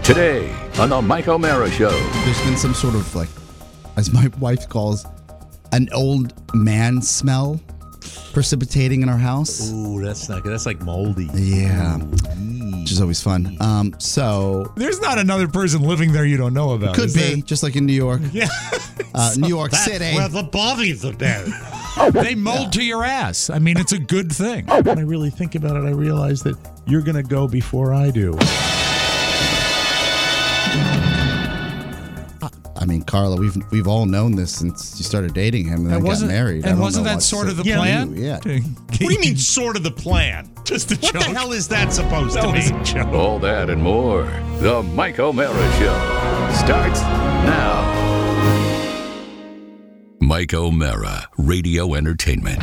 Today on the Mike O'Mara Show. There's been some sort of, like, as my wife calls, an old man smell precipitating in our house. Ooh, that's not good. That's like moldy. Yeah. Which is always fun. So there's not another person living there you don't know about. Could be, just like in New York. Yeah. New York City. Where the bodies are dead. They mold to your ass. I mean, it's a good thing. When I really think about it, I realize that you're going to go before I do. I mean, Carla, we've all known this since you started dating him and then got married. And wasn't that sort of the plan? Yeah. What do you mean, sort of the plan? Just a joke. What the hell is that supposed to was be? a joke. All that and more. The Mike O'Mara Show starts now. Mike O'Mara, Radio Entertainment.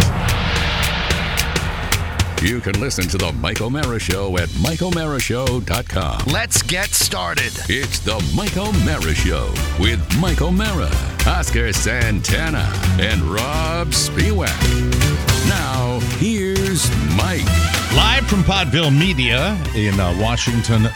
You can listen to the Mike O'Mara Show at MikeO'MaraShow.com. Let's get started. It's the Mike O'Mara Show with Mike O'Mara, Oscar Santana, and Rob Spiewak. Now, here's Mike. Live from Podville Media in Washington,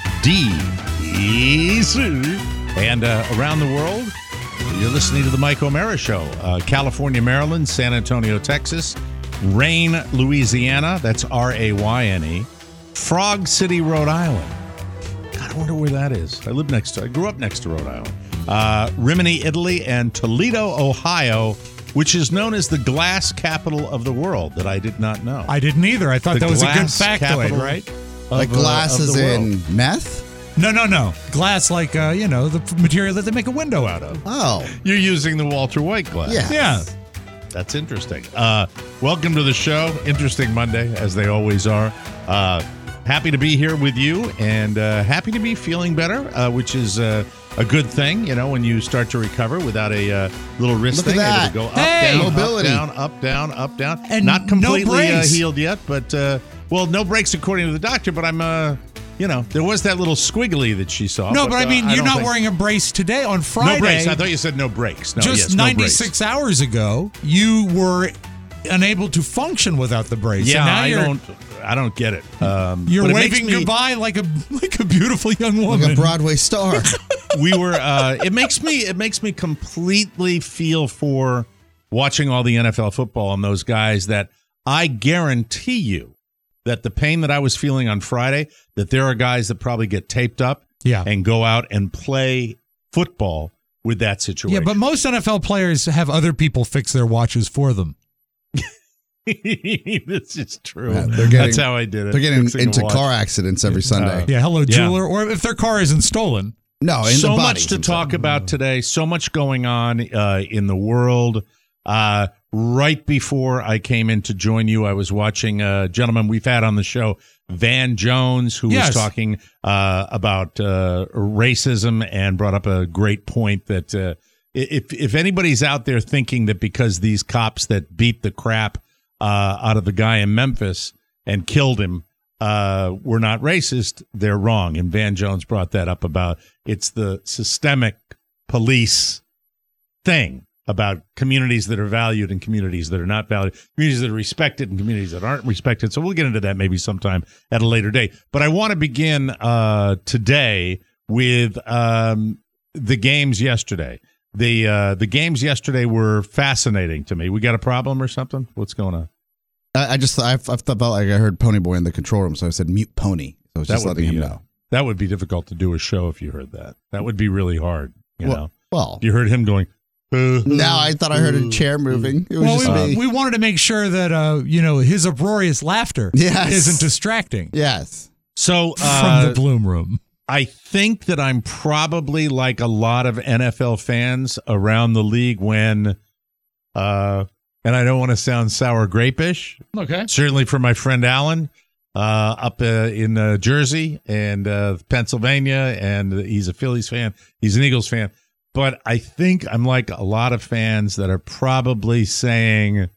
D.C. and around the world, you're listening to the Mike O'Mara Show. California, Maryland, San Antonio, Texas, Rayne, Louisiana, that's R-A-Y-N-E, Frog City, Rhode Island. God, I wonder where that is. I grew up next to Rhode Island. Rimini, Italy, and Toledo, Ohio, which is known as the glass capital of the world, that I did not know. I didn't either. I thought The that was a good glass factoid, capital right? Like glass is in meth? No. Glass, like, the material that they make a window out of. Oh. You're using the Walter White glass. Yeah. Yeah. That's interesting. Welcome to the show. Interesting Monday, as they always are. Happy to be here with you, and happy to be feeling better, which is a good thing, when you start to recover without a little wrist Look thing. at Able to that. go Hey! up, Mobility. down, up, down, up, down. And not completely no brakes. healed yet, but, no breaks according to the doctor, but I'm, there was that little squiggly that she saw. No, but I mean, you're don't not think- wearing a brace today on Friday. No breaks. I thought you said no breaks. No, Just yes, no 96 hours ago, you were unable to function without the brace. Yeah, and now I don't get it. You're but it waving makes me- goodbye like a beautiful young woman. Like a Broadway star. We were. It makes me completely feel for watching all the NFL football and those guys that I guarantee you that the pain that I was feeling on Friday, that there are guys that probably get taped up and go out and play football with that situation. Yeah, but most NFL players have other people fix their watches for them. This is true. Yeah, That's how I did it. They're getting Fixing a into watch. car accidents every Sunday. Yeah, hello, jeweler. Or if their car isn't stolen. No, in So the much bodies to themselves. talk about today. So much going on in the world. Right before I came in to join you, I was watching a gentleman we've had on the show, Van Jones, who was talking about racism and brought up a great point that if anybody's out there thinking that because these cops that beat the crap out of the guy in Memphis and killed him were not racist, they're wrong. And Van Jones brought that up about it's the systemic police thing about communities that are valued and communities that are not valued, communities that are respected and communities that aren't respected. So we'll get into that maybe sometime at a later date. But I want to begin today with the games yesterday. The games yesterday were fascinating to me. We got a problem or something? What's going on? I felt like I heard Ponyboy in the control room, so I said mute Pony. So I was just letting him know. That would be difficult to do a show if you heard that. That would be really hard. You know? Well, You heard him going, no, I thought I heard a chair moving. It was just me. We wanted to make sure that his uproarious laughter isn't distracting. Yes. So from the Bloom Room. I think that I'm probably like a lot of NFL fans around the league when, and I don't want to sound sour grape-ish. Okay. Certainly for my friend Alan up in Jersey and Pennsylvania, and he's a Phillies fan. He's an Eagles fan. But I think I'm like a lot of fans that are probably saying,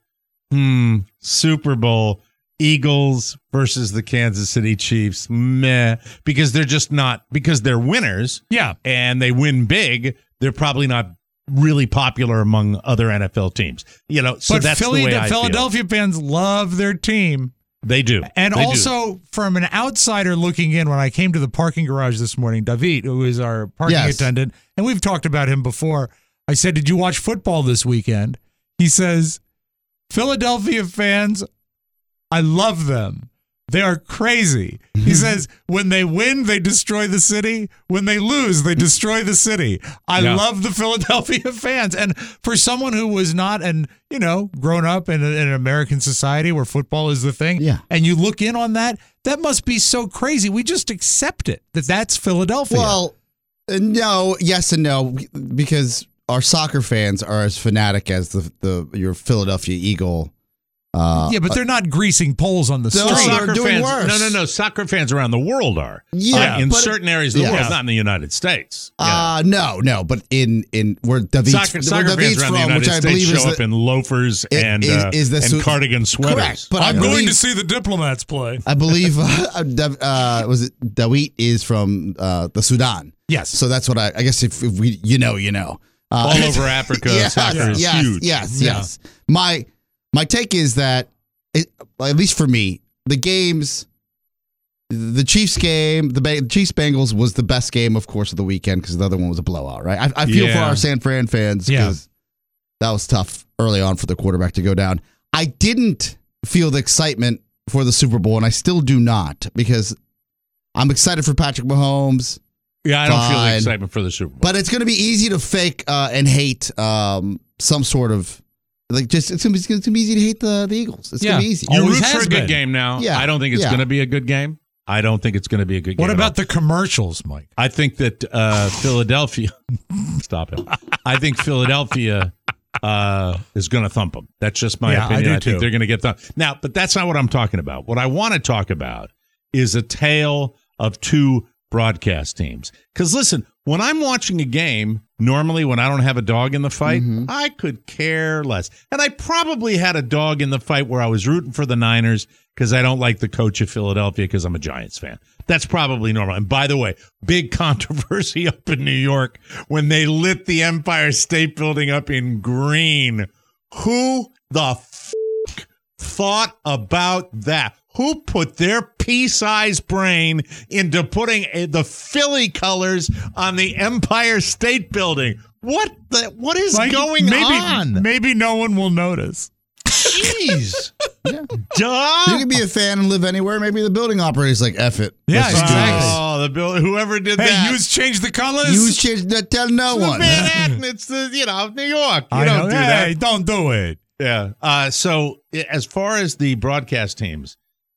Super Bowl, Eagles versus the Kansas City Chiefs, meh, because they're just not, because they're winners. Yeah. And they win big. They're probably not really popular among other NFL teams. So but that's the way I feel. Philadelphia fans love their team. They do. And They also, from an outsider looking in, when I came to the parking garage this morning, David, who is our parking attendant, and we've talked about him before, I said, did you watch football this weekend? He says, Philadelphia fans, I love them. They are crazy. He says, when they win, they destroy the city. When they lose, they destroy the city. I love the Philadelphia fans. And for someone who was not, grown up in an American society where football is the thing, and you look in on that, that must be so crazy. We just accept it, that's Philadelphia. Well, no, yes and no, because our soccer fans are as fanatic as your Philadelphia Eagle. But they're not greasing poles on the street. Soccer doing fans, worse. No. Soccer fans around the world are. In certain areas of the world, not in the United States. No. But in where David's soccer fans around the United which I States believe show up in loafers and cardigan sweaters. Correct, but I'm going to see the Diplomats play. I believe was it David is from the Sudan. Yes. So that's what I guess if we you know. All over Africa, soccer is huge. Yes. My take is that, at least for me, the games, the Chiefs game, the Chiefs-Bengals was the best game, of course, of the weekend because the other one was a blowout, right? I feel for our San Fran fans because that was tough early on for the quarterback to go down. I didn't feel the excitement for the Super Bowl, and I still do not because I'm excited for Patrick Mahomes. Yeah, I don't feel the excitement for the Super Bowl. But it's going to be easy to fake and hate some sort of... it's gonna be easy to hate the Eagles. It's gonna be easy. You root for a good game now. Yeah. I don't think it's gonna be a good game. I don't think it's gonna be a good game. What about the commercials, Mike? I think that Philadelphia. Stop it. I think Philadelphia is gonna thump them. That's just my opinion. I think they're gonna get thumped. Now, but that's not what I'm talking about. What I want to talk about is a tale of two broadcast teams. Because listen, when I'm watching a game, normally when I don't have a dog in the fight, I could care less. And I probably had a dog in the fight where I was rooting for the Niners because I don't like the coach of Philadelphia because I'm a Giants fan. That's probably normal. And by the way, big controversy up in New York when they lit the Empire State Building up in green. Who the thought about that? Who put their pea-sized brain into putting the Philly colors on the Empire State Building? What is going on? Maybe no one will notice. Jeez. Duh. You can be a fan and live anywhere. Maybe the building operator's like, F it. Yeah, exactly. Oh, whoever did that. Hey, you change the colors? You change that. Tell no one. Manhattan. It's New York. You don't do that. Hey, don't do it. Yeah. So as far as the broadcast teams,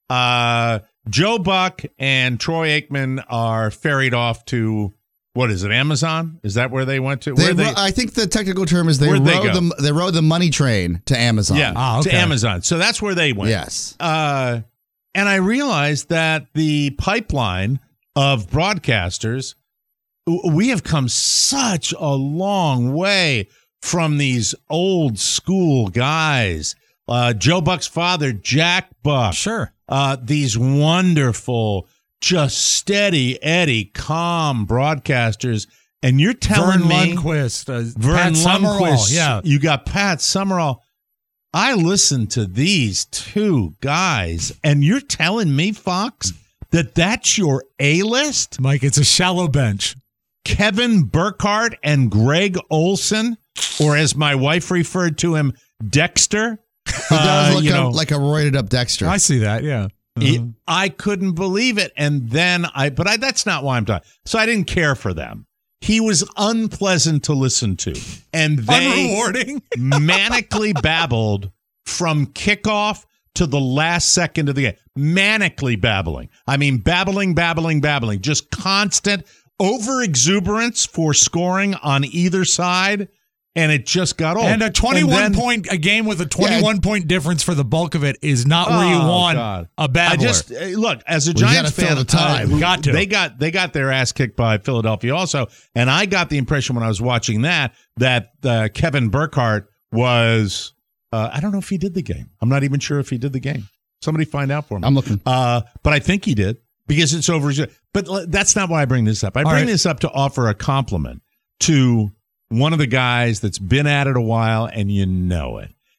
Joe Buck and Troy Aikman are ferried off to, what is it, Amazon? Is that where they went to? I think the technical term is they rode the money train to Amazon. Yeah, to Amazon. So that's where they went. Yes. And I realized that the pipeline of broadcasters, we have come such a long way from these old school guys. Joe Buck's father, Jack Buck. Sure. These wonderful, just steady Eddie, calm broadcasters. And you're telling Vern me... Lundquist. Vern Pat Lundquist. Summerall, yeah. You got Pat Summerall. I listened to these two guys, and you're telling me, Fox, that's your A-list? Mike, it's a shallow bench. Kevin Burkhardt and Greg Olson, or as my wife referred to him, Dexter. He does look like a roided up Dexter. I see that, yeah. I couldn't believe it. And then that's not why I'm talking. So I didn't care for them. He was unpleasant to listen to. And they unrewarding. manically babbled from kickoff to the last second of the game. Manically babbling. I mean, babbling. Just constant over-exuberance for scoring on either side. And it just got old. And a 21-point game with a 21-point difference for the bulk of it is not where you want a babbler. Look, as a Giants fan, they got their ass kicked by Philadelphia also, and I got the impression when I was watching that Kevin Burkhardt was I don't know if he did the game. I'm not even sure if he did the game. Somebody find out for me. I'm looking. But I think he did because it's over. But that's not why I bring this up. I bring this up to offer a compliment to one of the guys that's been at it a while, and you know it.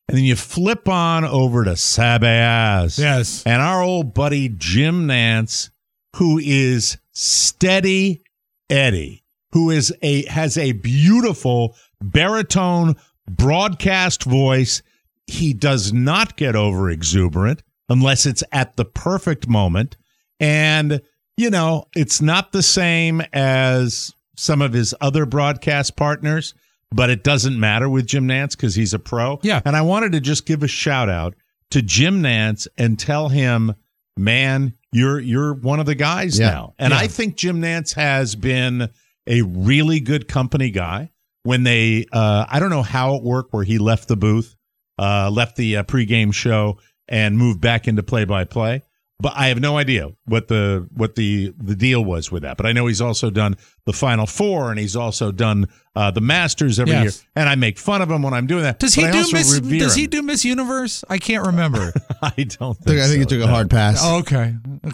And then you flip on over to Sabathia. Yes. And our old buddy Jim Nantz, who is Steady Eddie, who has a beautiful baritone broadcast voice. He does not get over exuberant unless it's at the perfect moment. And, it's not the same as some of his other broadcast partners, but it doesn't matter with Jim Nantz because he's a pro. Yeah. And I wanted to just give a shout out to Jim Nantz and tell him, man, you're one of the guys now. And I think Jim Nantz has been a really good company guy. When they, I don't know how it worked where he left the booth, left the pregame show and moved back into play-by-play. But I have no idea what the deal was with that. But I know he's also done the Final Four, and he's also done the Masters every year. And I make fun of him when I'm doing that. Does he do Miss Universe? I can't remember. I don't think I think he took a hard pass. Oh, okay.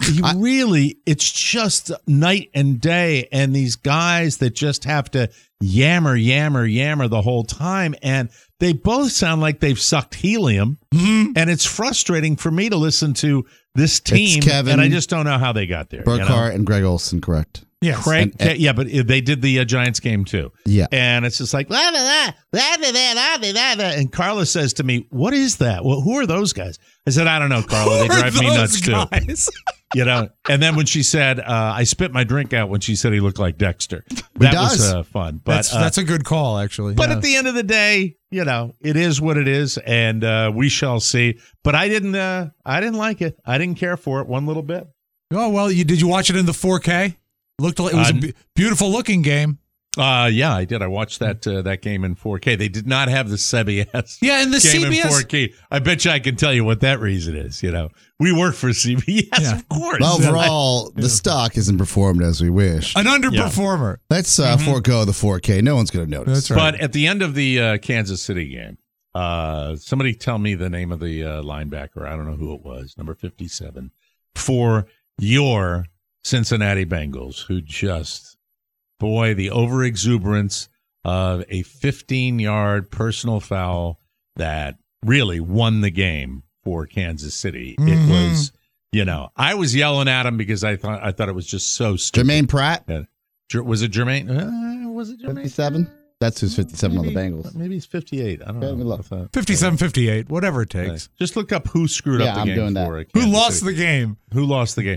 It's just night and day, and these guys that just have to yammer the whole time, and they both sound like they've sucked helium, and it's frustrating for me to listen to this team, Kevin, and I just don't know how they got there. Burkhart and Greg Olson, correct? Yes. Craig, but they did the Giants game too. Yeah. And it's just like, blah, blah, blah, blah, blah, blah, blah, blah. And Carla says to me, what is that? Well, who are those guys? I said, I don't know, Carla. They drive me nuts too. And then when she said, I spit my drink out when she said he looked like Dexter. That was fun. But that's a good call, actually. But at the end of the day, it is what it is, and we shall see. But I didn't like it. I didn't care for it one little bit. Oh, well, did you watch it in the 4K? Looked like it was a beautiful looking game. Yeah, I did. I watched that game in 4K. They did not have the CBS. Yeah, and the game CBS in 4K. I bet you I can tell you what that reason is. We work for CBS, of course. Well, overall, the stock isn't performed as we wish. An underperformer. Let's forego the 4K. No one's going to notice. That's right. But at the end of the Kansas City game, somebody tell me the name of the linebacker. I don't know who it was. Number 57 for your Cincinnati Bengals, who just, boy, the overexuberance of a 15-yard personal foul that really won the game for Kansas City. It was, I was yelling at him because I thought it was just so stupid. Jermaine Pratt? Was it Jermaine? Was it Jermaine? 57? That's who's 57 on the Bengals. Maybe he's 58. I don't know. 57, 58, whatever it takes. Just look up who screwed up the game. I'm doing that. Who lost the game? Who lost the game?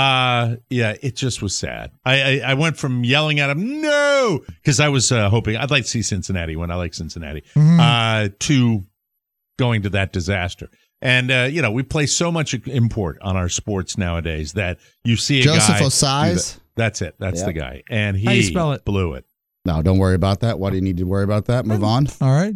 It just was sad. I went from yelling at him, no, because I was hoping I'd like to see Cincinnati when I like Cincinnati, to going to that disaster. And, we place so much import on our sports nowadays that you see a Joseph guy. Osais? That's it. That's the guy. And How do you spell it? Blew it. No, don't worry about that. Why do you need to worry about that? Move on. All right.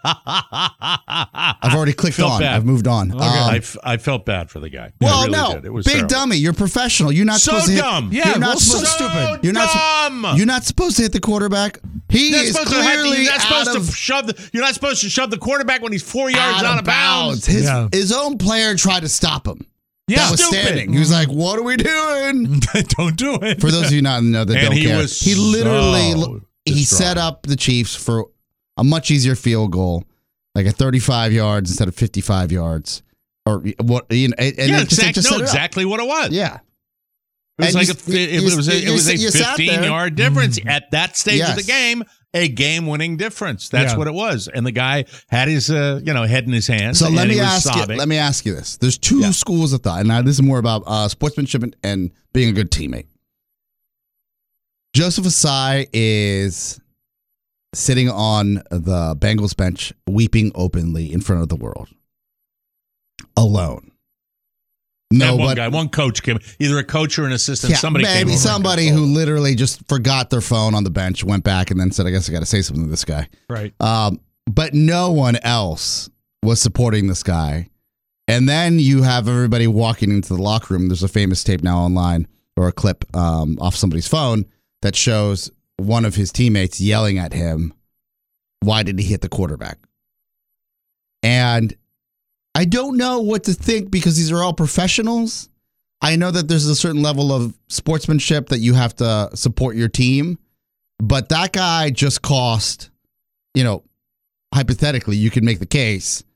I've already clicked on. Bad. I've moved on. Okay. I felt bad for the guy. Well, I really no. did. It was big terrible. dummy. You're professional. You're not supposed to dumb. hit. Yeah, you're not so supposed stupid. You're dumb. You're not supposed to hit the quarterback. He is clearly you're not supposed to shove the quarterback when he's 4 yards out of bounds. His own player tried to stop him. Yeah, that was standing. He was like, "What are we doing? Don't do it." For those of you not know that don't care, he literally he set up the Chiefs for a much easier field goal, like a 35 yards instead of 55 yards, or what? And exactly what it was. Yeah, it was a 15-yard difference at that stage of the game. A game-winning difference. That's what it was. And the guy had his head in his hands. So let me ask you this. There's two schools of thought, and now this is more about sportsmanship and being a good teammate. Joseph Osai is sitting on the Bengals bench, weeping openly in front of the world, alone. No, one coach came, either a coach or an assistant. Yeah, somebody came over somebody who literally just forgot their phone on the bench, went back, and then said, "I guess I got to say something to this guy." Right. But no one else was supporting this guy. And then you have everybody walking into the locker room. There's a famous tape now online, or a clip off somebody's phone, that shows one of his teammates yelling at him, "Why did he hit the quarterback?" And I don't know what to think because these are all professionals. I know that there's a certain level of sportsmanship that you have to support your team, but that guy just cost, hypothetically, you could make the case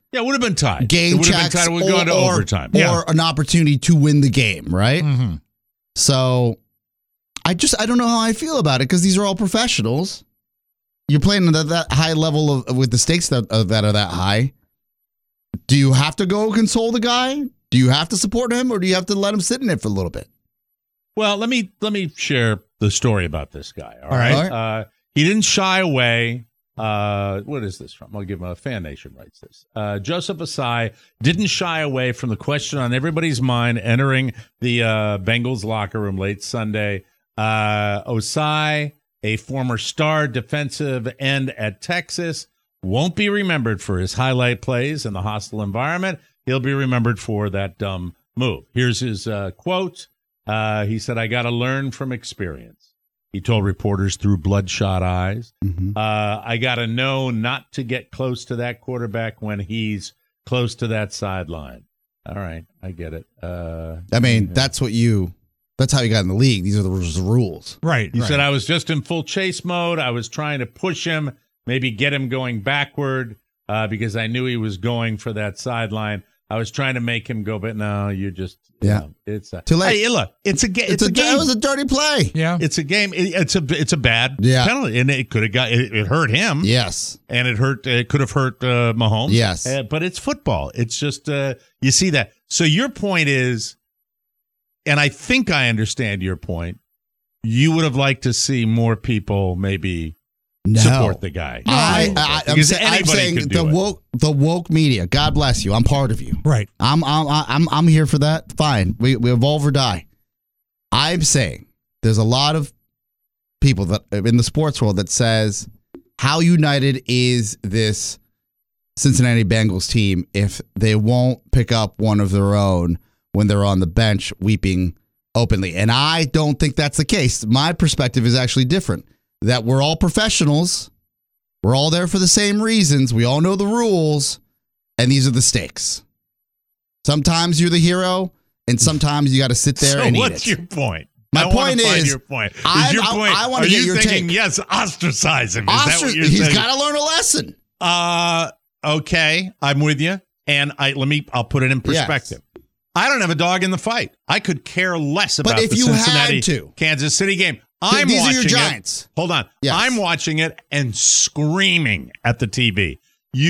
Yeah, it would have been tied. Game checks It would go into overtime. Or an opportunity to win the game, right? Mm-hmm. So I don't know how I feel about it because these are all professionals. You're playing at that high level with the stakes that are that high. Do you have to go console the guy? Do you have to support him, or do you have to let him sit in it for a little bit? Well, let me share the story about this guy. All right. He didn't shy away. What is this from? I'll give him a Fan Nation writes this. Joseph Ossai didn't shy away from the question on everybody's mind entering the Bengals locker room late Sunday. Ossai, a former star defensive end at Texas, won't be remembered for his highlight plays in the hostile environment. He'll be remembered for that dumb move. Here's his quote. He said, "I got to learn from experience." He told reporters through bloodshot eyes. Mm-hmm. I got to know not to get close to that quarterback when he's close to that sideline. All right, I get it. That's how you got in the league. These are the rules. Right. He said, "I was just in full chase mode. I was trying to push him, maybe get him going backward because I knew he was going for that sideline. I was trying to make him go, but no, you just it's too late. Hey, look, it's a game. It's a game. It was a dirty play. Yeah, it's a game. It's a bad penalty, and it could have got it hurt him. Yes, and it could have hurt Mahomes. Yes, but it's football. It's just you see that. So your point is, and I think I understand your point. You would have liked to see more people maybe. Support the guy. I'm saying the woke media. God bless you. I'm part of you. Right. I'm here for that. Fine. We evolve or die. I'm saying there's a lot of people that in the sports world that says how united is this Cincinnati Bengals team if they won't pick up one of their own when they're on the bench weeping openly. And I don't think that's the case. My perspective is actually different. That we're all professionals. We're all there for the same reasons. We all know the rules, and these are the stakes. Sometimes you're the hero, and sometimes you got to sit there and eat it. So what's your point? My point is, your point. I want to get your take. Yes, ostracize him. Is that what you're saying? He's got to learn a lesson. Okay, I'm with you, and I'll put it in perspective. Yes. I don't have a dog in the fight. I could care less about the Cincinnati Kansas City game. These are your Giants. Hold on. Yes. I'm watching it and screaming at the TV.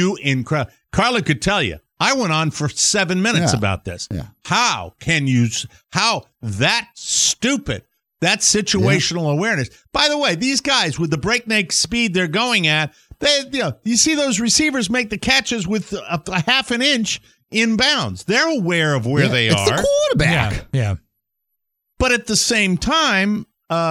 Carla could tell you, I went on for 7 minutes about this. Yeah. How that stupid, that situational awareness. By the way, these guys with the breakneck speed they're going at, you see those receivers make the catches with a half an inch inbounds. They're aware of where they are. It's the quarterback. Yeah. But at the same time,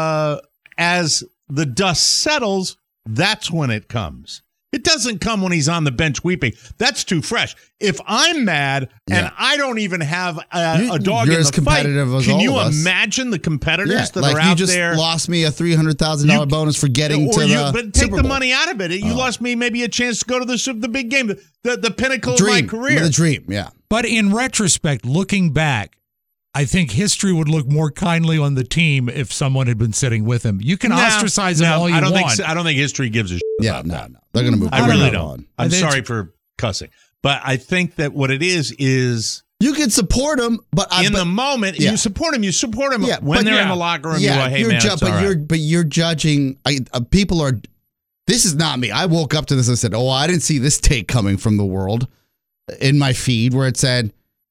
as the dust settles, that's when it comes. It doesn't come when he's on the bench weeping. That's too fresh. If I'm mad and I don't even have a dog in the fight, can you imagine the competitors that are out there? You just lost me a $300,000 bonus for getting to the But take the money out of it. You lost me maybe a chance to go to the big game, the pinnacle of my career. The dream, yeah. But in retrospect, looking back, I think history would look more kindly on the team if someone had been sitting with him. You can ostracize him all you want. I don't think history gives a shit about that. No. They're going to move on. I really don't. I'm sorry for cussing. But I think that what it is you can support him, but in the moment, you support him. You support him when they're in the locker room. You go, hey, man, it's all right. But you're judging. People are. This is not me. I woke up to this and said, "Oh, I didn't see this take coming from the world." In my feed, where it said,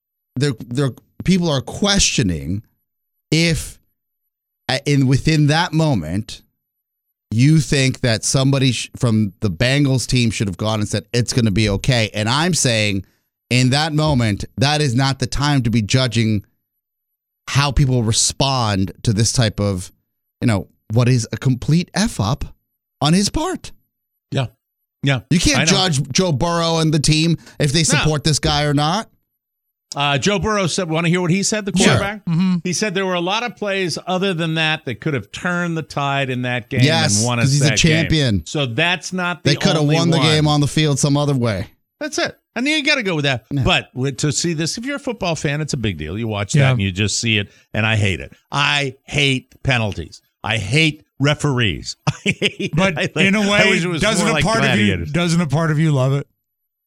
people are questioning if, within that moment, you think that somebody from the Bengals team should have gone and said it's going to be okay. And I'm saying, in that moment, that is not the time to be judging how people respond to this type of, what is a complete F up on his part. Yeah. Yeah. You can't judge Joe Burrow and the team if they support this guy or not. Joe Burrow said, want to hear what he said, the quarterback? Sure. Mm-hmm. He said there were a lot of plays other than that could have turned the tide in that game and won us that game. He's a champion. So that's not the They could have won the game on the field some other way. That's it. And you got to go with that. Yeah. But to see this, if you're a football fan, it's a big deal. You watch that and you just see it, and I hate it. I hate penalties. I hate referees. But in a way, doesn't a part of you love it?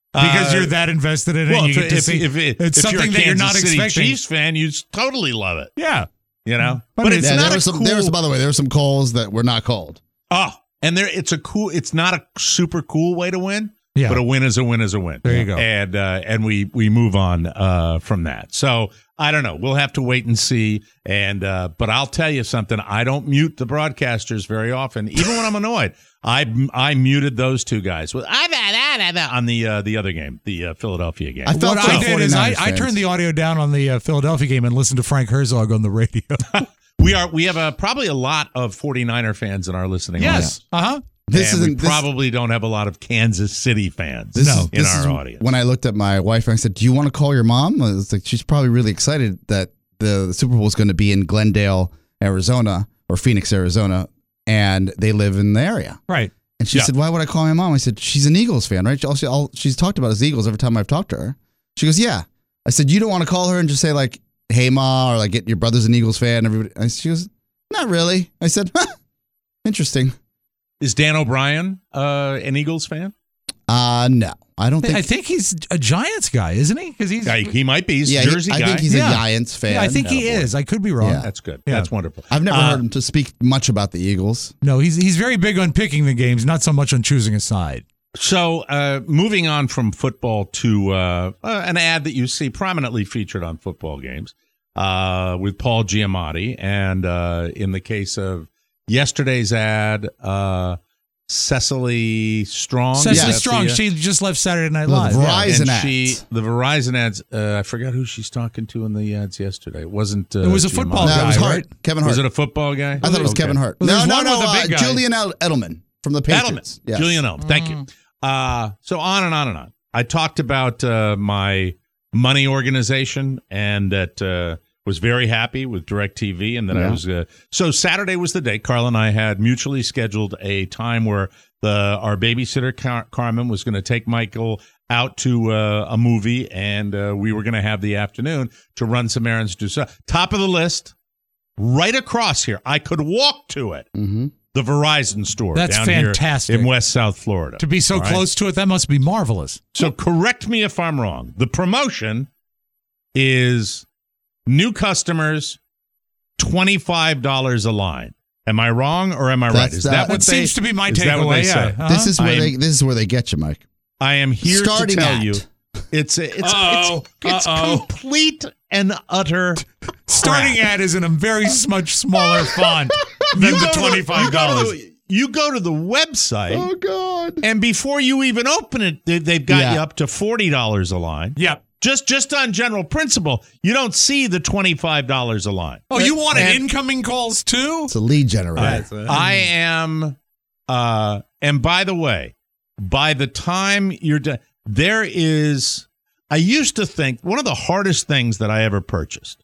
Because you're that invested in it. Well, and you get to see it's something that you're not expecting. Chiefs fan, you totally love it. Yeah. You know? But it's not by the way, there were some calls that were not called. Oh, and it's not a super cool way to win. Yeah. But a win is a win is a win. There you go. And we move on from that. So I don't know. We'll have to wait and see. And but I'll tell you something. I don't mute the broadcasters very often, even when I'm annoyed. I muted those two guys on the other game, the Philadelphia game. What I did is I turned the audio down on the Philadelphia game and listened to Frank Herzog on the radio. We have probably a lot of 49er fans in our listening audience. Uh-huh. We probably don't have a lot of Kansas City fans in our audience. When I looked at my wife and I said, "Do you want to call your mom?" I was like, she's probably really excited that the Super Bowl is going to be in Glendale, Arizona, or Phoenix, Arizona, and they live in the area. Right. And she said, "Why would I call my mom?" I said, "She's an Eagles fan, right? She's talked about his Eagles every time I've talked to her." She goes, "Yeah." I said, "You don't want to call her and just say like, 'Hey, Ma,' or like, get your brother's an Eagles fan." Everybody. She goes, "Not really." I said, "Interesting." Is Dan O'Brien an Eagles fan? No, I don't think. I think he's a Giants guy, isn't he? Because he might be. He's a Jersey guy. I think he's a Giants fan. Yeah, I think he is. I could be wrong. Yeah. That's good. Yeah. That's wonderful. I've never heard him to speak much about the Eagles. No, he's very big on picking the games, not so much on choosing a side. So, moving on from football to an ad that you see prominently featured on football games with Paul Giamatti, and in the case of yesterday's ad, Cecily Strong. Cecily Strong. She just left Saturday Night Live. The Verizon ads. The Verizon ads. I forgot who she's talking to in the ads yesterday. It wasn't. It was a football guy, it was Hart. Right? Kevin Hart. Was it a football guy? I thought it was Kevin Hart. Well, no. Julian Edelman from the Patriots. Edelman. Julian Edelman. Thank you. So on and on and on. I talked about my money organization and that was very happy with DirecTV, and that I was so Saturday was the day Carl and I had mutually scheduled a time where our babysitter Carmen was going to take Michael out to a movie, and we were going to have the afternoon to run some errands. Top of the list, right across here. I could walk to it. Mm-hmm. The Verizon store. That's down fantastic. Here in West South Florida. To be so close to it, that must be marvelous. So correct me if I'm wrong. The promotion is new customers, $25 a line. Am I wrong or am I right? Is that what seems to be my takeaway? Yeah. Uh-huh. This is where they get you, Mike. I am here to tell you. It's complete and utter starting ad is in a very much smaller font than the $25. You go to the website. Oh God! And before you even open it, they've got you up to $40 a line. Yep. Just on general principle, you don't see the $25 a line. Oh, you wanted incoming calls too? It's a lead generator. I am. And by the way, by the time you're done, there is. I used to think one of the hardest things that I ever purchased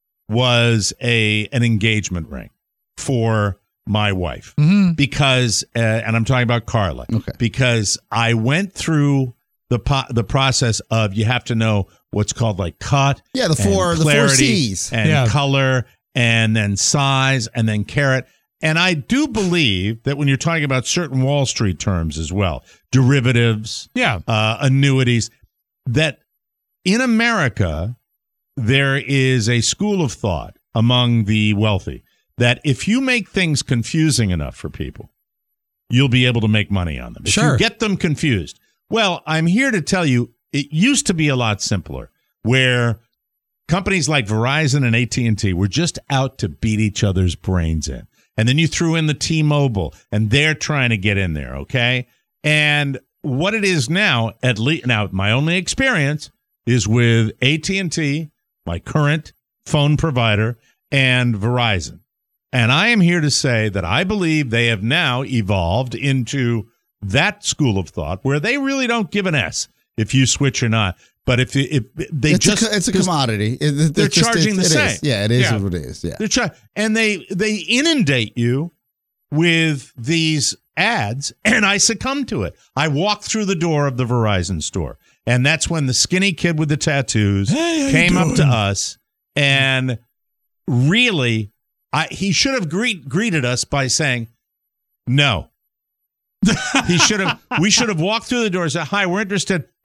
was an engagement ring for my wife, because, and I'm talking about Carla, because I went through the process of you have to know what's called like cut, the four C's, and color, and then size, and then carat. And I do believe that when you're talking about certain Wall Street terms as well, derivatives, annuities, that in America, there is a school of thought among the wealthy that if you make things confusing enough for people, you'll be able to make money on them. If you get them confused. Well, I'm here to tell you, it used to be a lot simpler, where companies like Verizon and AT&T were just out to beat each other's brains in. And then you threw in the T-Mobile, and they're trying to get in there, okay? And what it is now, at least now, my only experience is with AT&T, my current phone provider, and Verizon. And I am here to say that I believe they have now evolved into that school of thought where they really don't give an S if you switch or not. But if it's a commodity. They're charging the same. It is what it is. Yeah. And they inundate you with these ads, and I succumb to it. I walk through the door of the Verizon store, and that's when the skinny kid with the tattoos came up to us, and really, he should have greeted us by saying, no. We should have walked through the door and said, hi, we're interested.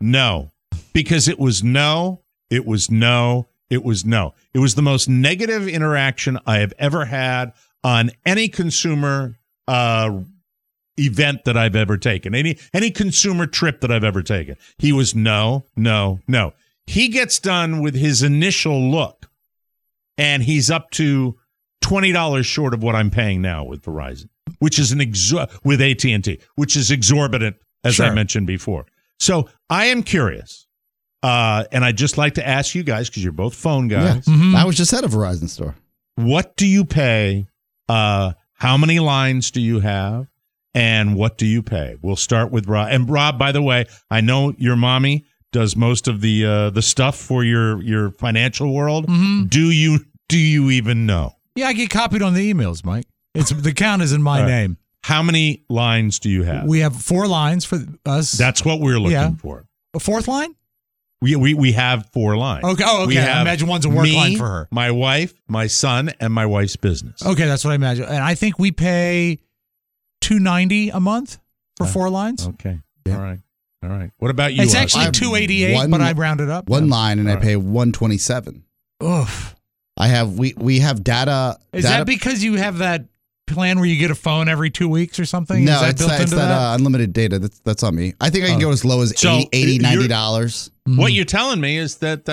No. Because it was no, it was no, it was no. It was the most negative interaction I have ever had on any consumer event that I've ever taken, any consumer trip that I've ever taken. He was no, no, no. He gets done with his initial look, and he's up to $20 short of what I'm paying now with Verizon, which is with AT&T, which is exorbitant, as I mentioned before. So I am curious, and I'd just like to ask you guys, because you're both phone guys. Yeah. I was just at a Verizon store. What do you pay? How many lines do you have? And what do you pay? We'll start with Rob. And Rob, by the way, I know your mommy does most of the stuff for your financial world. Mm-hmm. Do you even know? Yeah, I get copied on the emails, Mike. The account is in my name. How many lines do you have? We have 4 lines for us. That's what we're looking for. A 4th line? We have 4 lines. Okay. Oh, okay. I imagine one's a work line for her. My wife, my son, and my wife's business. Okay, that's what I imagine. And I think we pay $290 a month for 4 lines. Okay. Yeah. All right. What about you? It's actually $288, but I rounded up. One line, and I pay $127. Oof. We have data. Is that because you have that plan where you get a phone every 2 weeks or something? No, is that it's built into that? Unlimited data. That's on me. I think I can go as low as $80, $90. What you're telling me is that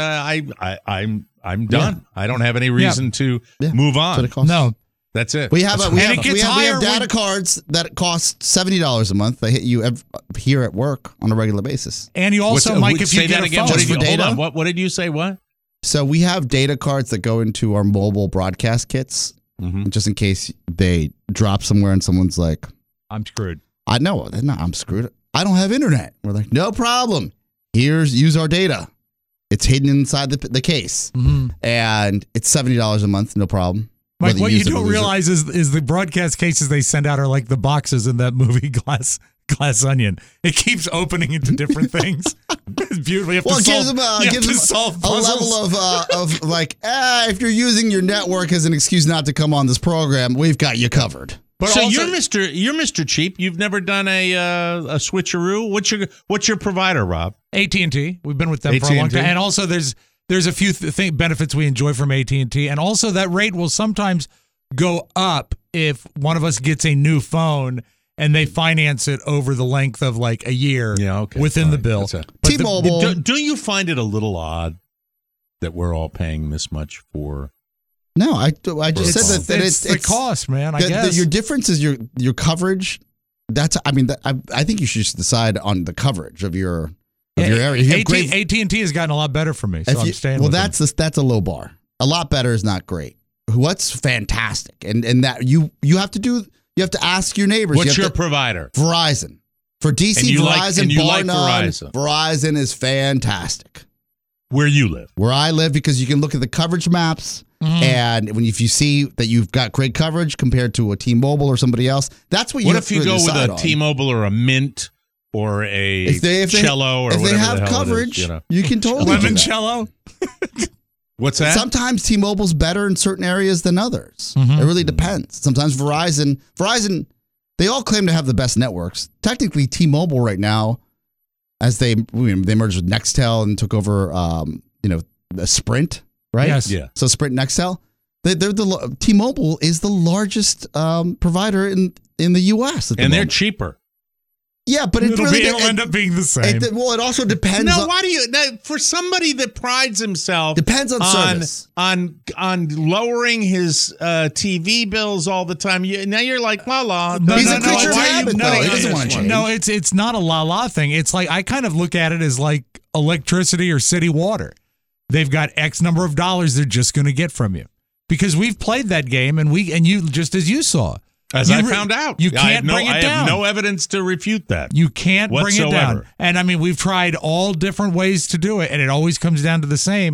I'm done. Yeah. I don't have any reason to move on. No. That's it. We have data cards that cost $70 a month. They hit you here at work on a regular basis. And you also, Mike, if you get a phone, hold on. What did you say? What? So we have data cards that go into our mobile broadcast kits, just in case they drop somewhere and someone's like, "I'm screwed." I know, I'm screwed. I don't have internet. We're like, no problem. Use our data. It's hidden inside the case, and it's $70 a month, no problem. Mike, what you don't realize is the broadcast cases they send out are like the boxes in that movie Glass Onion. It keeps opening into different things. It's beautiful. You have to gives them a level of like, if you're using your network as an excuse not to come on this program, we've got you covered. But so also, you're Mr. Cheap. You've never done a switcheroo. What's your provider, Rob? AT&T. We've been with them for a long time, and also there's a few benefits we enjoy from AT&T, and also that rate will sometimes go up if one of us gets a new phone and they finance it over the length of like a year within the bill. T-Mobile. Don't you find it a little odd that we're all paying this much for? No, I just said that it's the cost, man. I guess your difference is your coverage. I think you should just decide on the coverage of your area. AT&T has gotten a lot better for me, so I'm staying. Well, that's a low bar. A lot better is not great. What's fantastic, and that you have to do. You have to ask your neighbors. What's your provider? Verizon. For DC, Verizon, Verizon is fantastic. Where you live? Where I live, because you can look at the coverage maps, and if you see that you've got great coverage compared to a T-Mobile or somebody else, that's what you have to decide on. What if you go with a T-Mobile or a Mint or a Cello or whatever they have coverage, you can totally Limoncello. What's that? Sometimes T-Mobile's better in certain areas than others. It really depends. Sometimes Verizon, they all claim to have the best networks. Technically, T-Mobile right now, as they merged with Nextel and took over, the Sprint, right? Yes. Yeah. So Sprint, Nextel, T-Mobile is the largest provider in the U.S. And they're cheaper. Yeah, but it'll end up being the same. It also depends. No, why do you? For somebody that prides himself depends on service on lowering his TV bills all the time. Now you're like la la. He's a creature of habit. No, he doesn't want to change. No, it's not a la la thing. It's like I kind of look at it as like electricity or city water. They've got X number of dollars they're just going to get from you because we've played that game and you just as you saw. As I found out. You can't bring it down. I have no evidence to refute that. You can't bring it down. And I mean, we've tried all different ways to do it, and it always comes down to the same.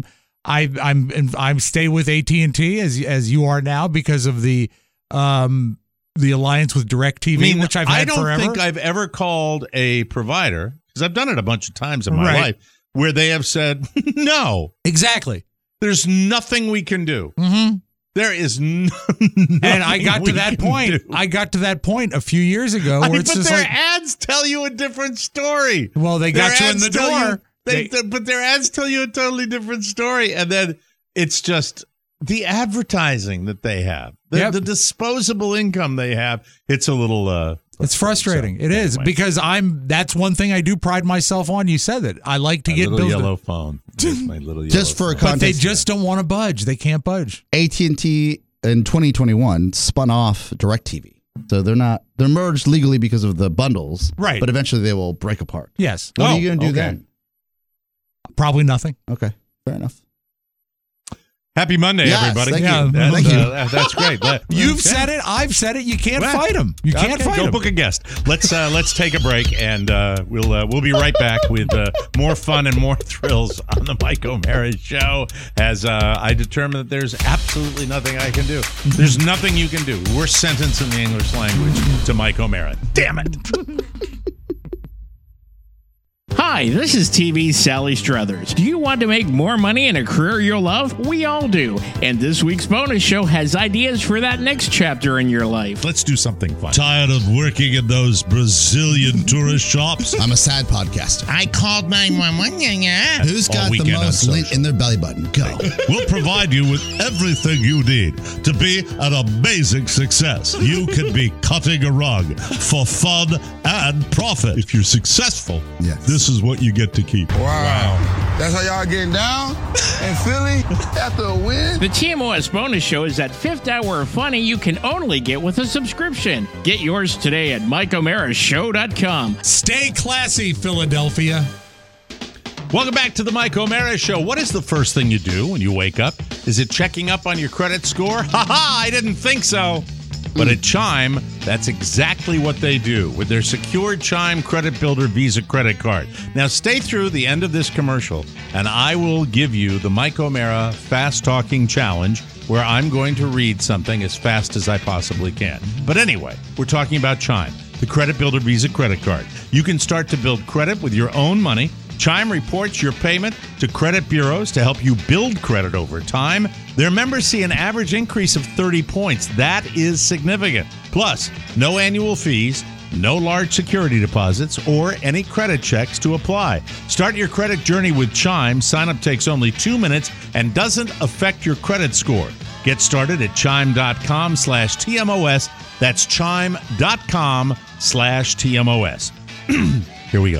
I'm stay with AT&T as you are now because of the alliance with DirecTV, which I've had forever. I don't think I've ever called a provider, because I've done it a bunch of times in my life, where they have said, no. Exactly. There's nothing we can do. Mm-hmm. There is and I got to that point. I got to that point a few years ago where it's just their ads tell you a different story. Well, they got you in the door. But their ads tell you a totally different story, and then it's just the advertising that they have, the disposable income they have. It's a little. It's frustrating. It is because that's one thing I do pride myself on. You said that I like to get little yellow phone. My little yellow just for phone. context, but they just don't want to budge. They can't budge. AT&T in 2021 spun off DirecTV, so they're merged legally because of the bundles, right? But eventually they will break apart. Yes. What are you going to do then? Probably nothing. Okay, fair enough. Happy Monday, everybody. Thank you. Thank you. That's great. You've said it. I've said it. You can't fight them. You can't fight them. Go book a guest. Let's take a break, and we'll be right back with more fun and more thrills on the Mike O'Mara Show. As I determine that there's absolutely nothing I can do. There's nothing you can do. Worst sentence in the English language to Mike O'Mara. Damn it. Hi, this is TV's Sally Struthers. Do you want to make more money in a career you'll love? We all do. And this week's bonus show has ideas for that next chapter in your life. Let's do something fun. Tired of working in those Brazilian tourist shops? I'm a sad podcaster. I called 911. Yeah. Who's got the most lint in their belly button? Go. We'll provide you with everything you need to be an amazing success. You can be cutting a rug for fun and profit. If you're successful, this is what you get to keep. Wow. That's how y'all getting down in Philly after a win? The TMOS bonus show is that fifth hour of funny you can only get with a subscription. Get yours today at MikeO'MaraShow.com. Stay classy, Philadelphia. Welcome back to the Mike O'Mara Show. What is the first thing you do when you wake up? Is it checking up on your credit score? Ha-ha, I didn't think so. But at Chime, that's exactly what they do with their secured Chime Credit Builder Visa credit card. Now, stay through the end of this commercial, and I will give you the Mike O'Mara Fast Talking Challenge, where I'm going to read something as fast as I possibly can. But anyway, we're talking about Chime, the Credit Builder Visa credit card. You can start to build credit with your own money. Chime reports your payment to credit bureaus to help you build credit over time. Their members see an average increase of 30 points. That is significant. Plus, no annual fees, no large security deposits, or any credit checks to apply. Start your credit journey with Chime. Sign-up takes only 2 minutes and doesn't affect your credit score. Get started at chime.com/TMOS. That's chime.com/TMOS. Here we go.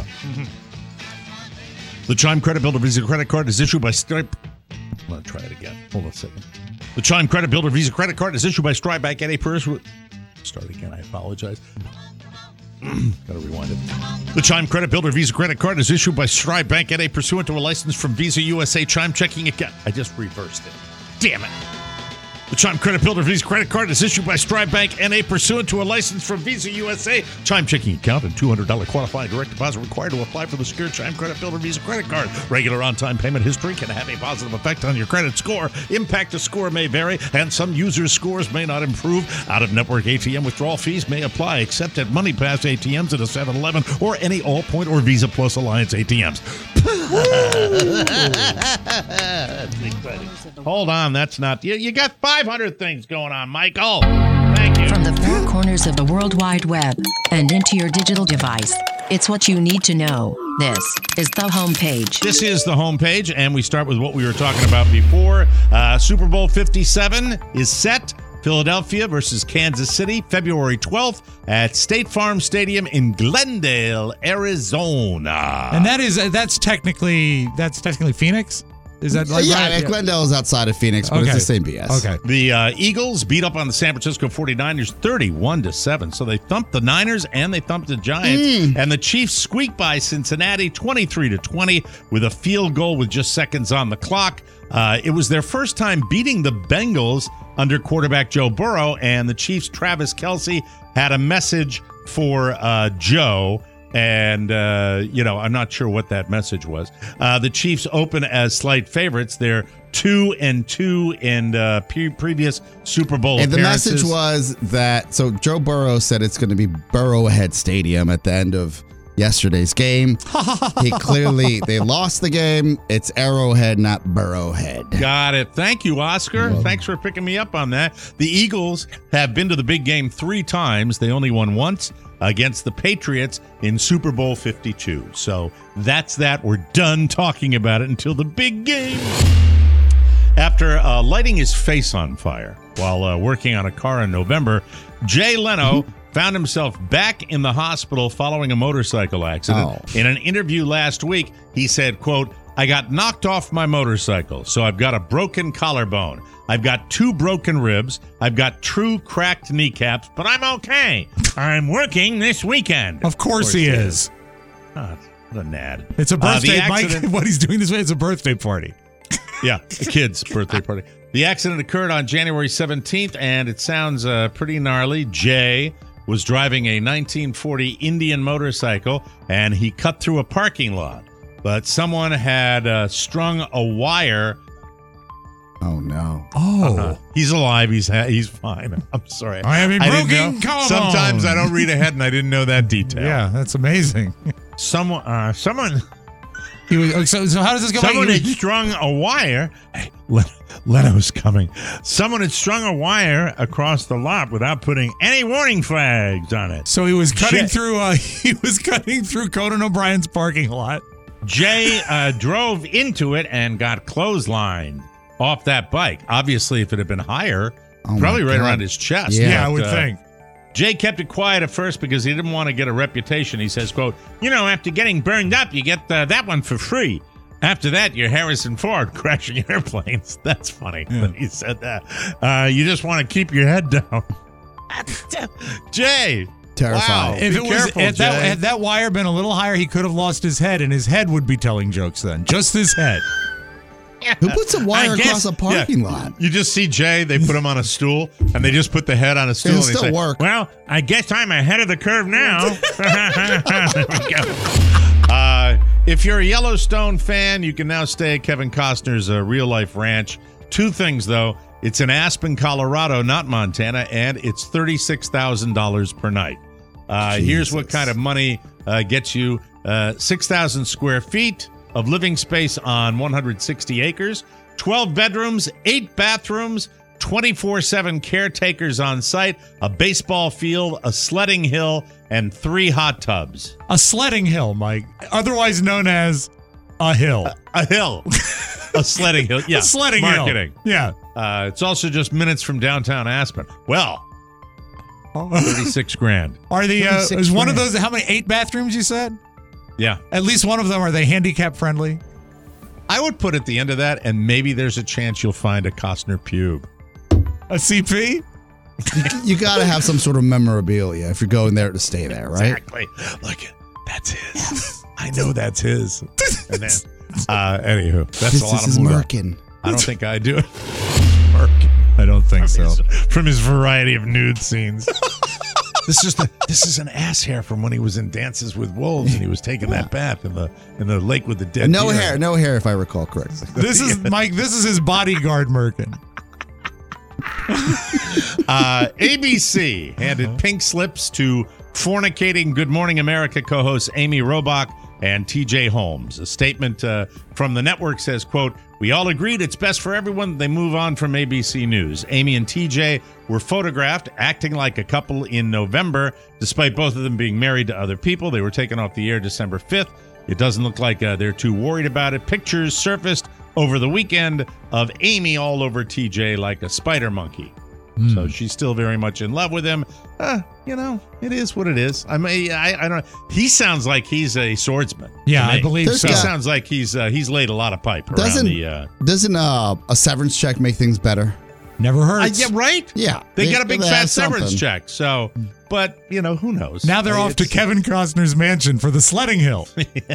The Chime Credit Builder Visa credit card is issued by Stripe. I'm going to try it again. Hold on a second. The Chime Credit Builder Visa credit card is issued by Stripe Bank and a person. Start again. I apologize. Gotta rewind it. The Chime Credit Builder Visa credit card is issued by Stripe Bank and a pursuant to a license from Visa USA Chime checking account. I just reversed it. Damn it. The Chime Credit Builder Visa credit card is issued by Stripe Bank N.A. pursuant to a license from Visa USA. Chime checking account and $200 qualifying direct deposit required to apply for the secure Chime Credit Builder Visa credit card. Regular on-time payment history can have a positive effect on your credit score. Impact to score may vary, and some users' scores may not improve. Out-of-network ATM withdrawal fees may apply, except at MoneyPass ATMs at a 7-Eleven or any Allpoint or Visa Plus Alliance ATMs. That's exciting. Hold on, that's not... You got 500 things going on, Michael. Thank you. From the four corners of the World Wide Web and into your digital device, it's what you need to know. This is the homepage. This is the homepage, and we start with what we were talking about before. Super Bowl 57 is set. Philadelphia versus Kansas City, February 12th at State Farm Stadium in Glendale, Arizona. And that's technically Phoenix? Is that right? Yeah, Glendale is outside of Phoenix, but it's the same BS. Okay. The Eagles beat up on the San Francisco 49ers 31-7. So they thumped the Niners and they thumped the Giants. And the Chiefs squeaked by Cincinnati 23-20 with a field goal with just seconds on the clock. It was their first time beating the Bengals under quarterback Joe Burrow, and the Chiefs' Travis Kelce had a message for Joe. And, I'm not sure what that message was. The Chiefs open as slight favorites. They're 2-2 in previous Super Bowl and appearances. The message was that, so Joe Burrow said it's going to be Burrowhead Stadium at the end of yesterday's game. They lost the game. It's Arrowhead, not Burrowhead. Got it. Thank you, Oscar. Thanks for picking me up on that. The Eagles have been to the big game 3 times. They only won once against the Patriots in Super Bowl 52. So that's that. We're done talking about it until the big game. After lighting his face on fire while working on a car in November, Jay Leno found himself back in the hospital following a motorcycle accident. In an interview last week, he said, quote, "I got knocked off my motorcycle, so I've got a broken collarbone. I've got 2 broken ribs. I've got 2 cracked kneecaps, but I'm okay. I'm working this weekend." Of course he is. Oh, what a nad. It's a birthday, Mike. What he's doing this way, it's a birthday party. Yeah, a kid's birthday party. The accident occurred on January 17th, and it sounds pretty gnarly. Jay was driving a 1940 Indian motorcycle, and he cut through a parking lot. But someone had strung a wire. Oh, no. He's alive. He's fine. I'm sorry. I have a broken collarbone. Sometimes I don't read ahead, and I didn't know that detail. Yeah, that's amazing. Someone. He was, so how does this go? Someone had strung a wire. Hey, Leno's coming. Someone had strung a wire across the lot without putting any warning flags on it. So he was cutting through. He was cutting through Conan O'Brien's parking lot. Jay drove into it and got clotheslined off that bike. Obviously, if it had been higher, probably right around his chest. Yeah, I would think. Jay kept it quiet at first because he didn't want to get a reputation. He says, quote, after getting burned up, you get that one for free. After that, you're Harrison Ford crashing airplanes. That's funny that he said that. You just want to keep your head down. Jay. Terrifying. Wow. If it was had that wire been a little higher, he could have lost his head, and his head would be telling jokes then. Just his head. Who puts a wire across a parking lot? You just see Jay, they put him on a stool, and they just put the head on a stool. It'll and they still say, work. Well, I guess I'm ahead of the curve now. There we go. If you're a Yellowstone fan, you can now stay at Kevin Costner's real-life ranch. 2 things, though. It's in Aspen, Colorado, not Montana, and it's $36,000 per night. Here's what kind of money gets you. 6,000 square feet of living space on 160 acres, 12 bedrooms, 8 bathrooms, 24/7 caretakers on site, a baseball field, a sledding hill, and 3 hot tubs. A sledding hill, Mike, otherwise known as a hill. A hill. A sledding hill. Yeah. A sledding marketing. hill. Yeah. It's also just minutes from downtown Aspen. Well, 36 grand. Are the is one of those, how many, 8 bathrooms you said? Yeah. At least one of them, are they handicap friendly? I would put at the end of that, and maybe there's a chance you'll find a Costner pube. A CP? You got to have some sort of memorabilia if you're going there to stay there, right? Exactly. Look, that's his. I know that's his. And then, anywho, that's a lot of This is Merkin. I don't think I do it. Merkin. I don't think so. From his variety of nude scenes. This is an ass hair from when he was in Dances with Wolves and he was taking that bath in the lake with the dead No deer. no hair if I recall correctly. This is Mike, this is his bodyguard Merkin. ABC handed pink slips to fornicating Good Morning America co-hosts Amy Robach and TJ Holmes. A statement from the network says, quote, "We all agreed it's best for everyone they move on from ABC News. Amy and TJ were photographed acting like a couple in November. Despite both of them being married to other people, they were taken off the air December 5th. It doesn't look like they're too worried about it. Pictures surfaced over the weekend of Amy all over TJ like a spider monkey. So she's still very much in love with him. It is what it is. I mean, I don't. He sounds like he's a swordsman. Yeah, I believe so. He sounds like he's laid a lot of pipe around the. Doesn't a severance check make things better? Never hurts. Yeah, right. Yeah, they got a big fat severance something. check. So, but who knows? Now they're off to Kevin Costner's mansion for the sledding hill.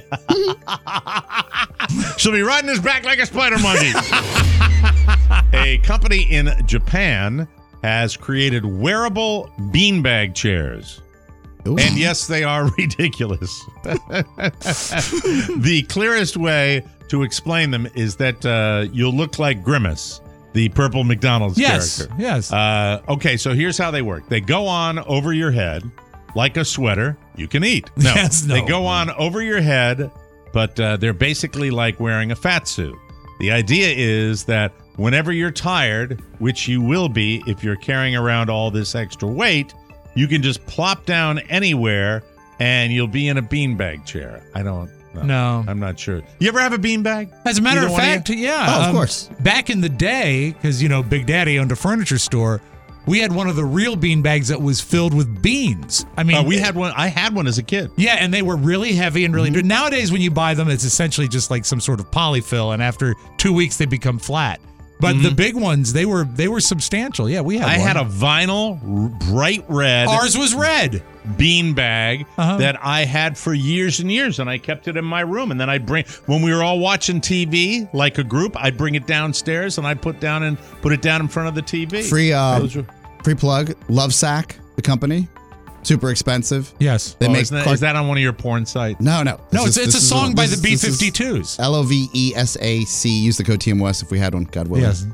She'll be riding his back like a spider monkey. A company in Japan has created wearable beanbag chairs. Ooh. And yes, they are ridiculous. The clearest way to explain them is that you'll look like Grimace, the purple McDonald's character. Yes. Okay, so here's how they work. They go on over your head, like a sweater you can eat. No, Yes, no. they go on over your head, but they're basically like wearing a fat suit. The idea is that whenever you're tired, which you will be if you're carrying around all this extra weight, you can just plop down anywhere and you'll be in a beanbag chair. I don't know. No. I'm not sure. You ever have a beanbag? As a matter Either of one fact, you? yeah. Oh, of course. Back in the day, because, Big Daddy owned a furniture store, we had one of the real bean bags that was filled with beans. I mean, we had one. I had one as a kid. Yeah, and they were really heavy and really. Nowadays, when you buy them, it's essentially just like some sort of polyfill, and after 2 weeks, they become flat. But the big ones, they were substantial. Yeah, we had one. I had a vinyl, bright red. Ours was red. Bean bag that I had for years and years, and I kept it in my room. And then I'd when we were all watching TV, like a group, I'd bring it downstairs and I'd put it down in front of the TV. Free plug. Lovesac, the company, super expensive. Yes. They make is that on one of your porn sites? No. No, it's a song by the B-52s. LOVESAC. Use the code TMWest if we had one. God willing. Yes.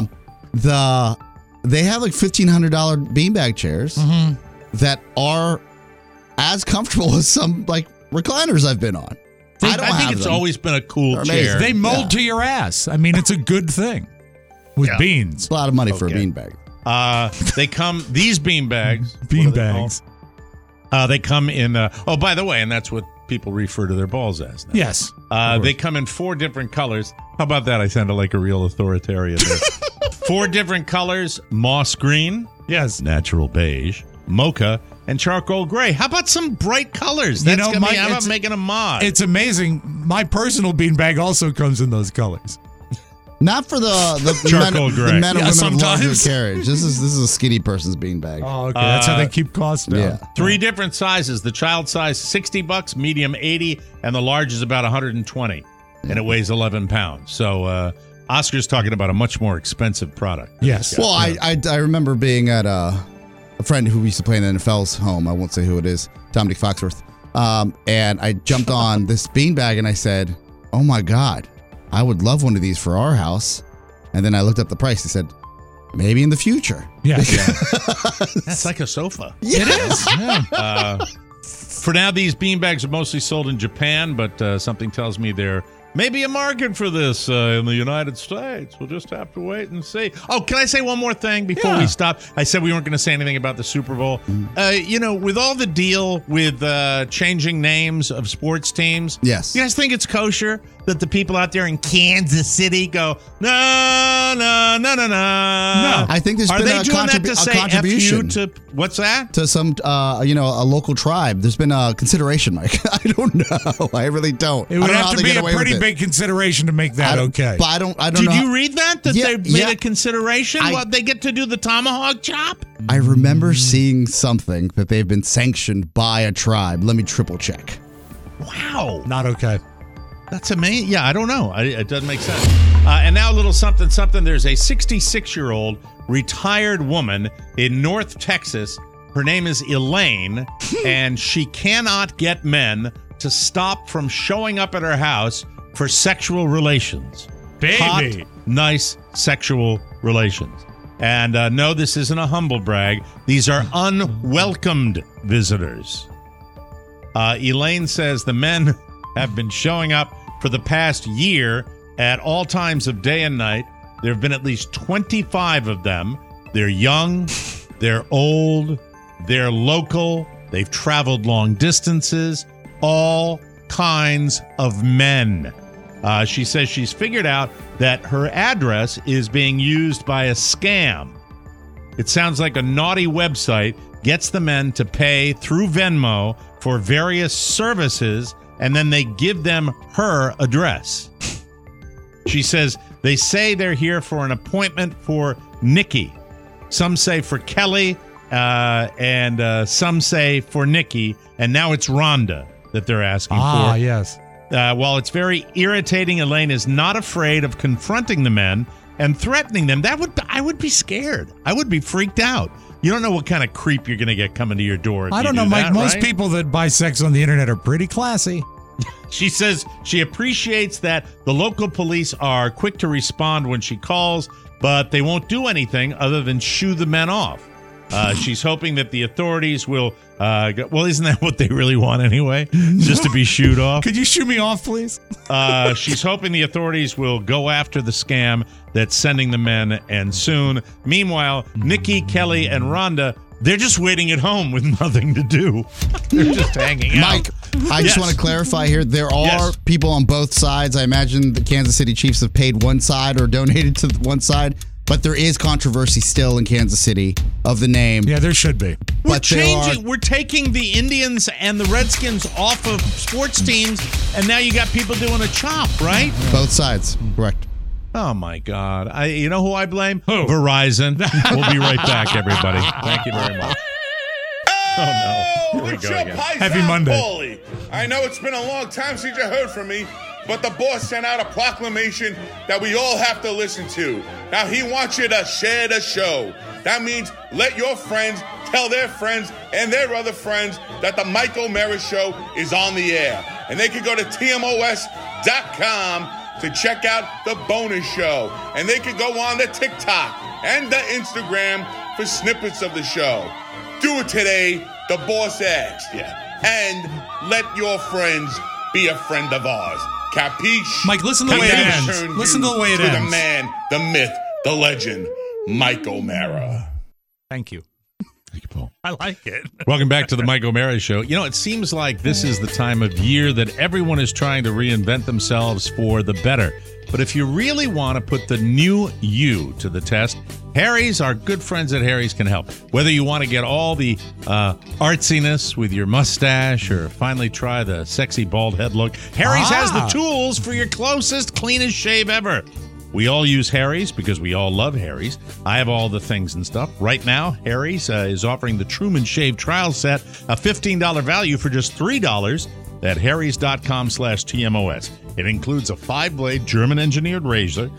They have like $1,500 beanbag chairs that are as comfortable as some like recliners I've been on. I think it's always been a cool chair. They mold to your ass. I mean, it's a good thing with beans. It's a lot of money for a beanbag. They come, these beanbags. Beanbags. They come in, by the way, and that's what people refer to their balls as now. Yes. They come in 4 different colors. How about that? I sounded like a real authoritarian there. 4 different colors: moss green, yes, natural beige, mocha, and charcoal gray. How about some bright colors? That's how about making a mod? It's amazing. My personal beanbag also comes in those colors. Not for the charcoal gray. The men and women of larger carriage. This is a skinny person's beanbag. Oh, okay. That's how they keep costs down. Yeah. 3 different sizes. The child size $60, medium $80, and the large is about $120, and it weighs 11 pounds. So Oscar's talking about a much more expensive product. Yes. Well, I remember being at a friend who used to play in the NFL's home. I won't say who it is. Dominic Foxworth. And I jumped on this beanbag and I said, "Oh my God, I would love one of these for our house." And then I looked up the price. He said, "Maybe in the future." Yeah. That's like a sofa. Yeah. It is. Yeah. For now, these beanbags are mostly sold in Japan, but something tells me there may be a market for this in the United States. We'll just have to wait and see. Oh, can I say one more thing before we stop? I said we weren't going to say anything about the Super Bowl. With all the deal with changing names of sports teams, yes, you guys think it's kosher that the people out there in Kansas City go, no. I think there's been a contribution to what's that? To some, a local tribe. There's been a consideration, Mike. I don't know. I really don't. It would have to be a pretty big consideration to make that okay. But I don't know. Did you read that they made a consideration? What, they get to do the tomahawk chop? I remember seeing something that they've been sanctioned by a tribe. Let me triple check. Wow. Not okay. That's amazing. Yeah, I don't know. It doesn't make sense. And now a little something. There's a 66-year-old retired woman in North Texas. Her name is Elaine, and she cannot get men to stop from showing up at her house for sexual relations. Baby. Hot, nice sexual relations. And no, this isn't a humble brag. These are unwelcomed visitors. Elaine says the men have been showing up for the past year at all times of day and night. There have been at least 25 of them. They're young, they're old, they're local, they've traveled long distances, all kinds of men. She says she's figured out that her address is being used by a scam. It sounds like a naughty website gets the men to pay through Venmo for various services, and then they give them her address. She says they say they're here for an appointment for Nikki. Some say for Kelly, and some say for Nikki, and now it's Rhonda that they're asking for. Ah, yes. While it's very irritating, Elaine is not afraid of confronting the men and threatening them. I would be scared. I would be freaked out. You don't know what kind of creep you're going to get coming to your door. I don't know, Mike. Most people that buy sex on the internet are pretty classy. She says she appreciates that the local police are quick to respond when she calls, but they won't do anything other than shoo the men off. She's hoping that the authorities will well, isn't that what they really want anyway? Just to be shooed off? Could you shoot me off, please? She's hoping the authorities will go after the scam that's sending the men, and soon. Meanwhile, Nikki, Kelly, and Rhonda, they're just waiting at home with nothing to do. They're just hanging out. Mike, I just want to clarify here. There are people on both sides. I imagine the Kansas City Chiefs have paid one side or donated to one side. But there is controversy still in Kansas City of the name. Yeah, there should be. We're changing. We're taking the Indians and the Redskins off of sports teams, and now you got people doing a chop, right? Both sides, correct. Oh, my God. You know who I blame? Who? Verizon. We'll be right back, everybody. Thank you very much. Oh, no. Here we go again. Happy Monday. Paulie. I know it's been a long time since you heard from me, but the boss sent out a proclamation that we all have to listen to. Now, he wants you to share the show. That means let your friends tell their friends and their other friends that the Mike O'Mara Show is on the air. And they can go to TMOS.com to check out the bonus show. And they can go on the TikTok and the Instagram for snippets of the show. Do it today, the boss asked you. And let your friends be a friend of ours. Capiche? Mike, listen to the way it ends. Listen to the way it ends. The man, the myth, the legend, Mike O'Mara. Thank you. Thank you, Paul. I like it. Welcome back to the Mike O'Mara Show. You know, it seems like this is the time of year that everyone is trying to reinvent themselves for the better. But if you really want to put the new you to the test, Harry's, our good friends at Harry's, can help. Whether you want to get all the artsiness with your mustache or finally try the sexy bald head look, Harry's has the tools for your closest, cleanest shave ever. We all use Harry's because we all love Harry's. I have all the things and stuff. Right now, Harry's is offering the Truman Shave Trial Set, a $15 value for just $3 at harrys.com/TMOS. It includes a 5-blade German-engineered razor,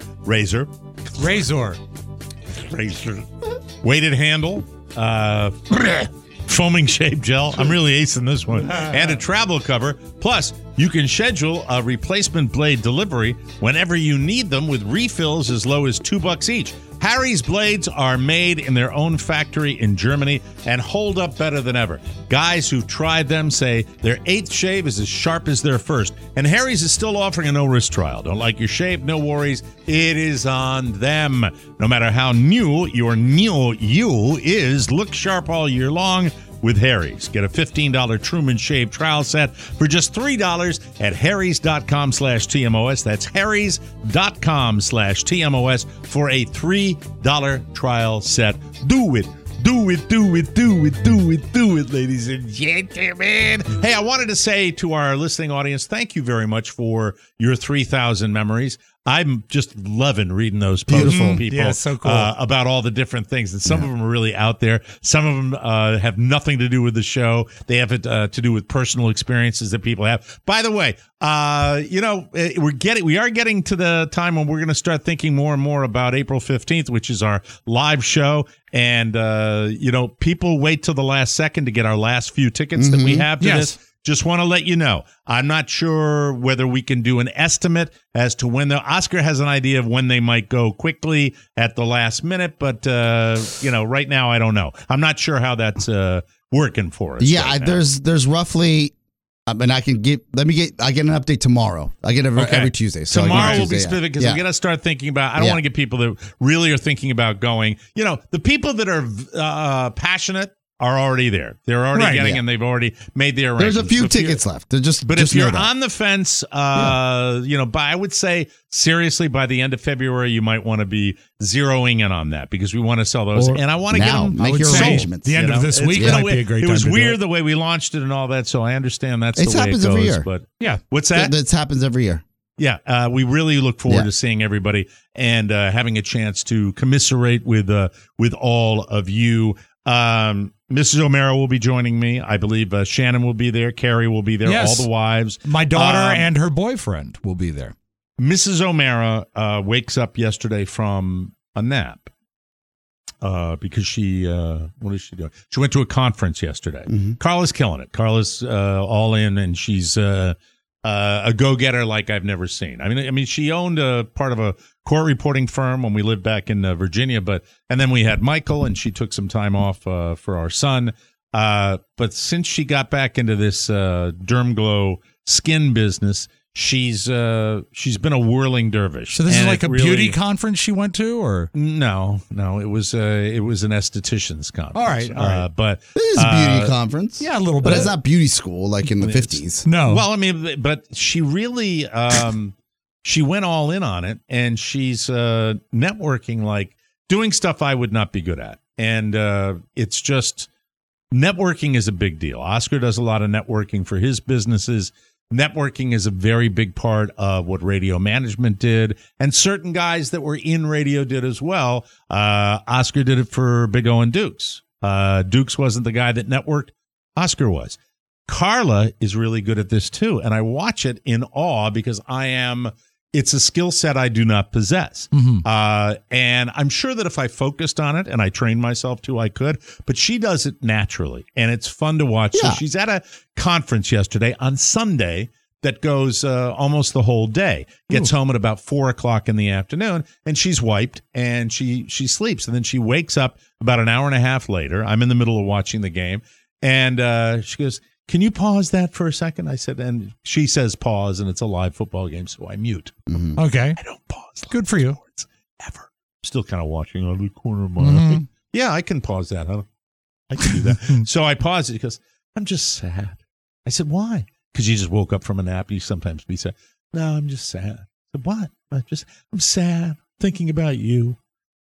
weighted handle, foaming shave gel. I'm really acing this one. And a travel cover. Plus, you can schedule a replacement blade delivery whenever you need them with refills as low as $2 each. Harry's blades are made in their own factory in Germany and hold up better than ever. Guys who've tried them say their 8th shave is as sharp as their first. And Harry's is still offering a no-risk trial. Don't like your shave? No worries. It is on them. No matter how new your new you is, look sharp all year long with Harry's. Get a $15 Truman Shave Trial Set for just $3 at harrys.com/TMOS. That's harrys.com/TMOS for a $3 trial set. Do it. Do it, do it, do it, do it, do it, ladies and gentlemen. Hey, I wanted to say to our listening audience, thank you very much for your 3,000 memories. I'm just loving reading those posts from people so cool. About all the different things. And some of them are really out there. Some of them have nothing to do with the show. They have it to do with personal experiences that people have. By the way, we are getting to the time when we're going to start thinking more and more about April 15th, which is our live show. And, people wait till the last second to get our last few tickets that we have to this. Just want to let you know, I'm not sure whether we can do an estimate as to when Oscar has an idea of when they might go quickly at the last minute, but right now I don't know. I'm not sure how that's working for us. Yeah, right there's roughly. I get an update tomorrow. I get every Tuesday. So tomorrow will be specific because we got to start thinking about. I don't want to get people that really are thinking about going. The people that are passionate are already there. They're already and they've already made their arrangements. There's a few tickets left. If you're on the fence, I would say seriously, by the end of February, you might want to be zeroing in on that because we want to sell those. And I want to get them. Make your arrangements. The end of this week might be a great time. It was weird the way we launched it and all that, so I understand that's the way it goes. It happens every year. But what's that? It happens every year. Yeah, we really look forward to seeing everybody and having a chance to commiserate with all of you. Mrs. O'Mara will be joining me. I believe Shannon will be there. Carrie will be there. All the wives. My daughter and her boyfriend will be there. Mrs. O'Mara wakes up yesterday from a nap because she, what is she doing? She went to a conference yesterday. Carla's killing it. Carla's all in, and she's a go-getter like I've never seen. I mean, she owned a part of a court reporting firm when we lived back in Virginia, and then we had Michael, and she took some time off for our son. But since she got back into this DermGlow skin business, she's been a whirling dervish. So this is like a beauty conference she went to, or no, it was an esthetician's conference. All right. But it is a beauty conference. Yeah, a little bit. But it's not beauty school like in the 50s. No. Well, I mean, but she really she went all in on it, and she's networking, like doing stuff I would not be good at, and it's just networking is a big deal. Oscar does a lot of networking for his businesses. Networking is a very big part of what radio management did, and certain guys that were in radio did as well. Oscar did it for Big O and Dukes. Dukes wasn't the guy that networked. Oscar was. Carla is really good at this too, and I watch it in awe because it's a skill set I do not possess. And I'm sure that if I focused on it and I trained myself to, I could, but she does it naturally, and it's fun to watch. Yeah. So she's at a conference yesterday on Sunday that goes almost the whole day, gets home at about 4:00 in the afternoon, and she's wiped, and she sleeps. And then she wakes up about an hour and a half later. I'm in the middle of watching the game, and she goes, "Can you pause that for a second?" I said, and she says pause, and it's a live football game, so I mute. Okay. I don't pause. Good for you. Ever. Still kind of watching on the corner of my eye. Yeah, I can pause that. I can do that. So I paused it because I'm just sad. I said, why? Because you just woke up from a nap. You sometimes be sad. No, I'm just sad. I said, what? I'm sad thinking about you.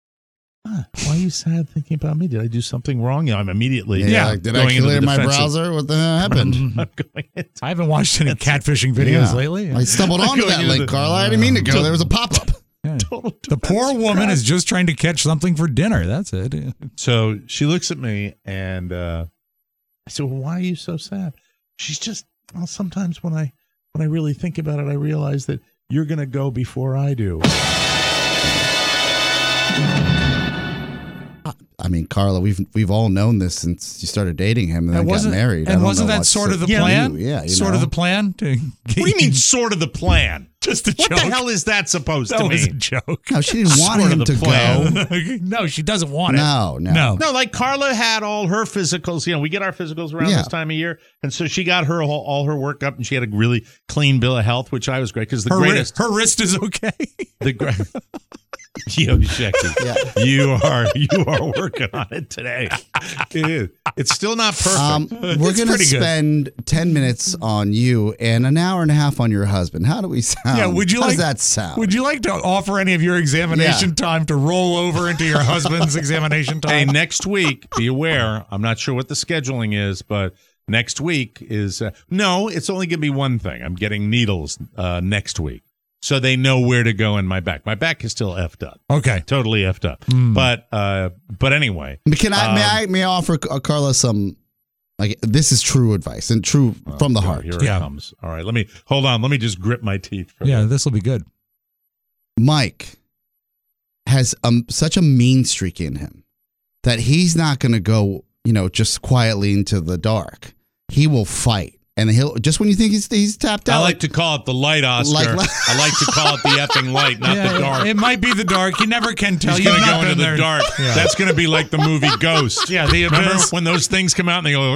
Why are you sad thinking about me? Did I do something wrong? I'm immediately like, did I clear my browser? What the hell happened? I haven't watched any catfishing videos lately. I stumbled onto that link, Carl. I didn't mean to go. There was a pop-up. Yeah. The poor woman is just trying to catch something for dinner. That's it. So she looks at me, and I said, well, why are you so sad? She's just, well, sometimes when I really think about it, I realize that you're going to go before I do. I mean, Carla, we've all known this since you started dating him and then got married. And wasn't that sort of the plan? Yeah, sort of the plan. What do you mean, sort of the plan? Just a joke. What the hell is that supposed to mean? That was a joke. No, she didn't want him to go. No, she doesn't want it. No. Like Carla had all her physicals. You know, we get our physicals around this time of year, and so she got her all her work up, and she had a really clean bill of health, which I was great because her wrist is okay. Yo, Shecky, you are working on it today. It is. It's still not perfect. We're going to spend 10 minutes on you and an hour and a half on your husband. How do we sound? Yeah, How does that sound? Would you like to offer any of your examination time to roll over into your husband's examination time? Hey, next week, be aware. I'm not sure what the scheduling is, but next week is no. It's only going to be one thing. I'm getting needles next week. So they know where to go in my back. My back is still effed up. Okay, totally effed up. But anyway, may I offer Carla some, like, this is true advice and true from the heart. Here it comes. All right, hold on. Let me just grip my teeth. This will be good. Mike has such a mean streak in him that he's not going to go, just quietly into the dark. He will fight. And he'll just when you think he's tapped out. I like to call it the light, Oscar. I like to call it the effing light, not the dark. It might be the dark. You never can tell. He's going to go into the dark. Yeah. That's going to be like the movie Ghost. Yeah, the remember when those things come out and they go.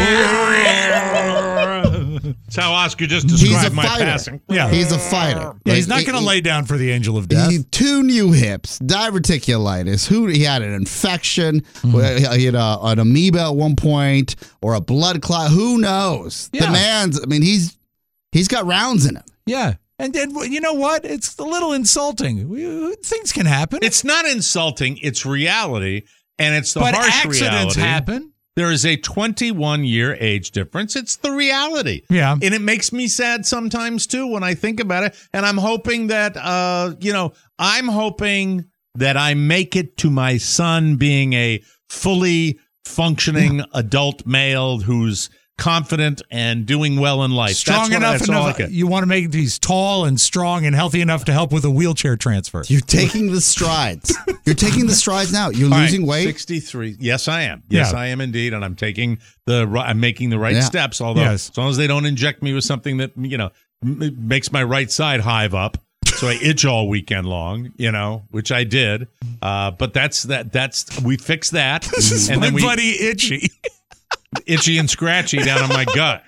That's how Oscar just described my passing. Yeah, he's a fighter. Yeah, he's not going to lay down for the angel of death. 2 new hips, diverticulitis. He had an infection. He had an amoeba at one point, or a blood clot. Who knows? Yeah. The man's. I mean, he's got rounds in him. Yeah. And you know what? It's a little insulting. Things can happen. It's not insulting. It's reality, and it's the harsh reality. But accidents happen. There is a 21-year age difference. It's the reality. Yeah. And it makes me sad sometimes, too, when I think about it. And I'm hoping that, I make it to my son being a fully functioning adult male who's confident and doing well in life. Strong enough. You want to make he's tall and strong and healthy enough to help with a wheelchair transfer. You're taking the strides. You're taking the strides now. You're losing weight. 63. Yes, I am. Yes, I am indeed, and I'm making the right steps. Although as long as they don't inject me with something that makes my right side hive up. So I itch all weekend long, which I did. But that's we fixed that. This is and my then buddy Itchy. Itchy and scratchy down on my gut.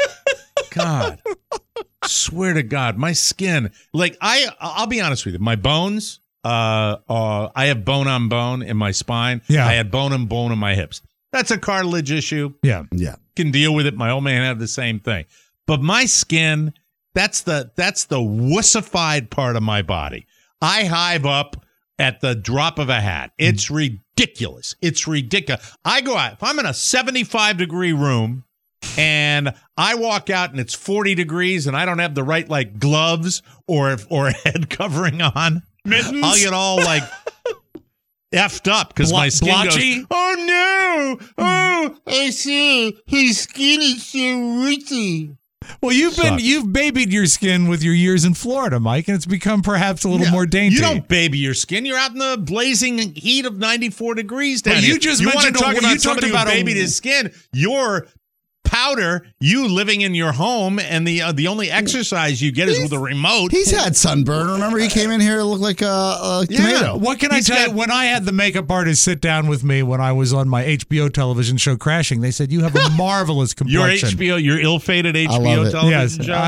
God, swear to God, my skin. Like I'll be honest with you, my bones. I have bone on bone in my spine. Yeah. I had bone on bone in my hips. That's a cartilage issue. Yeah. Can deal with it. My old man had the same thing. But my skin, that's the wussified part of my body. I hive up at the drop of a hat. It's ridiculous. It's ridiculous. I go out, if I'm in a 75-degree room and I walk out and it's 40 degrees and I don't have the right gloves or head covering on, mittens? I'll get all effed up because my skin blotchy? goes, oh no, oh, I see. His skin is so witty. Well, you've babied your skin with your years in Florida, Mike, and it's become perhaps a little more dainty. You don't baby your skin. You're out in the blazing heat of 94 degrees down But here. you just want to mentioned talk about you somebody talked about who babied his skin. You're powder, you living in your home, and the only exercise you get is with a remote. He's had sunburn. Remember, he came in here and looked like a tomato. What can I tell you? When I had the makeup artist sit down with me when I was on my HBO television show Crashing, they said, you have a marvelous complexion. Your ill-fated HBO television show?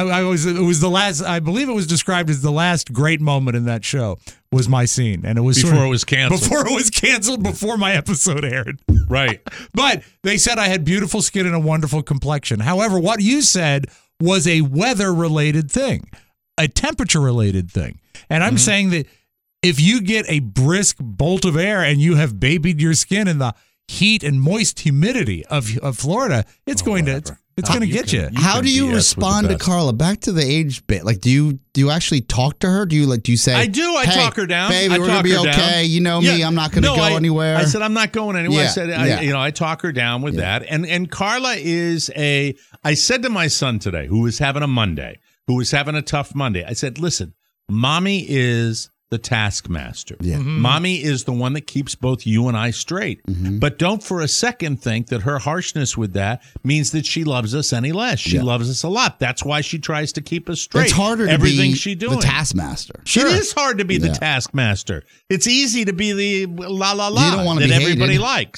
I believe it was described as the last great moment in that show was my scene. And it was before it was canceled. Before it was canceled, before my episode aired. Right. But they said I had beautiful skin and a wonderful complexion. However, what you said was a weather-related thing, a temperature-related thing. And I'm saying that if you get a brisk bolt of air and you have babied your skin in the heat and moist humidity of Florida, it's going to get you. How do you respond to Carla? Back to the age bit. Do you actually talk to her? Do you say? I do. I talk her down. Baby, we're gonna be okay. You know me. I'm not gonna go anywhere. I said I'm not going anywhere. I said I talk her down with that. And Carla is I said to my son today, who was having a tough Monday. I said, listen, mommy is the taskmaster. Yeah. Mommy is the one that keeps both you and I straight. But don't for a second think that her harshness with that means that she loves us any less. She loves us a lot. That's why she tries to keep us straight. It's harder to be the taskmaster. Sure. It is hard to be the taskmaster. It's easy to be the la la la you don't want to that be everybody hated. likes.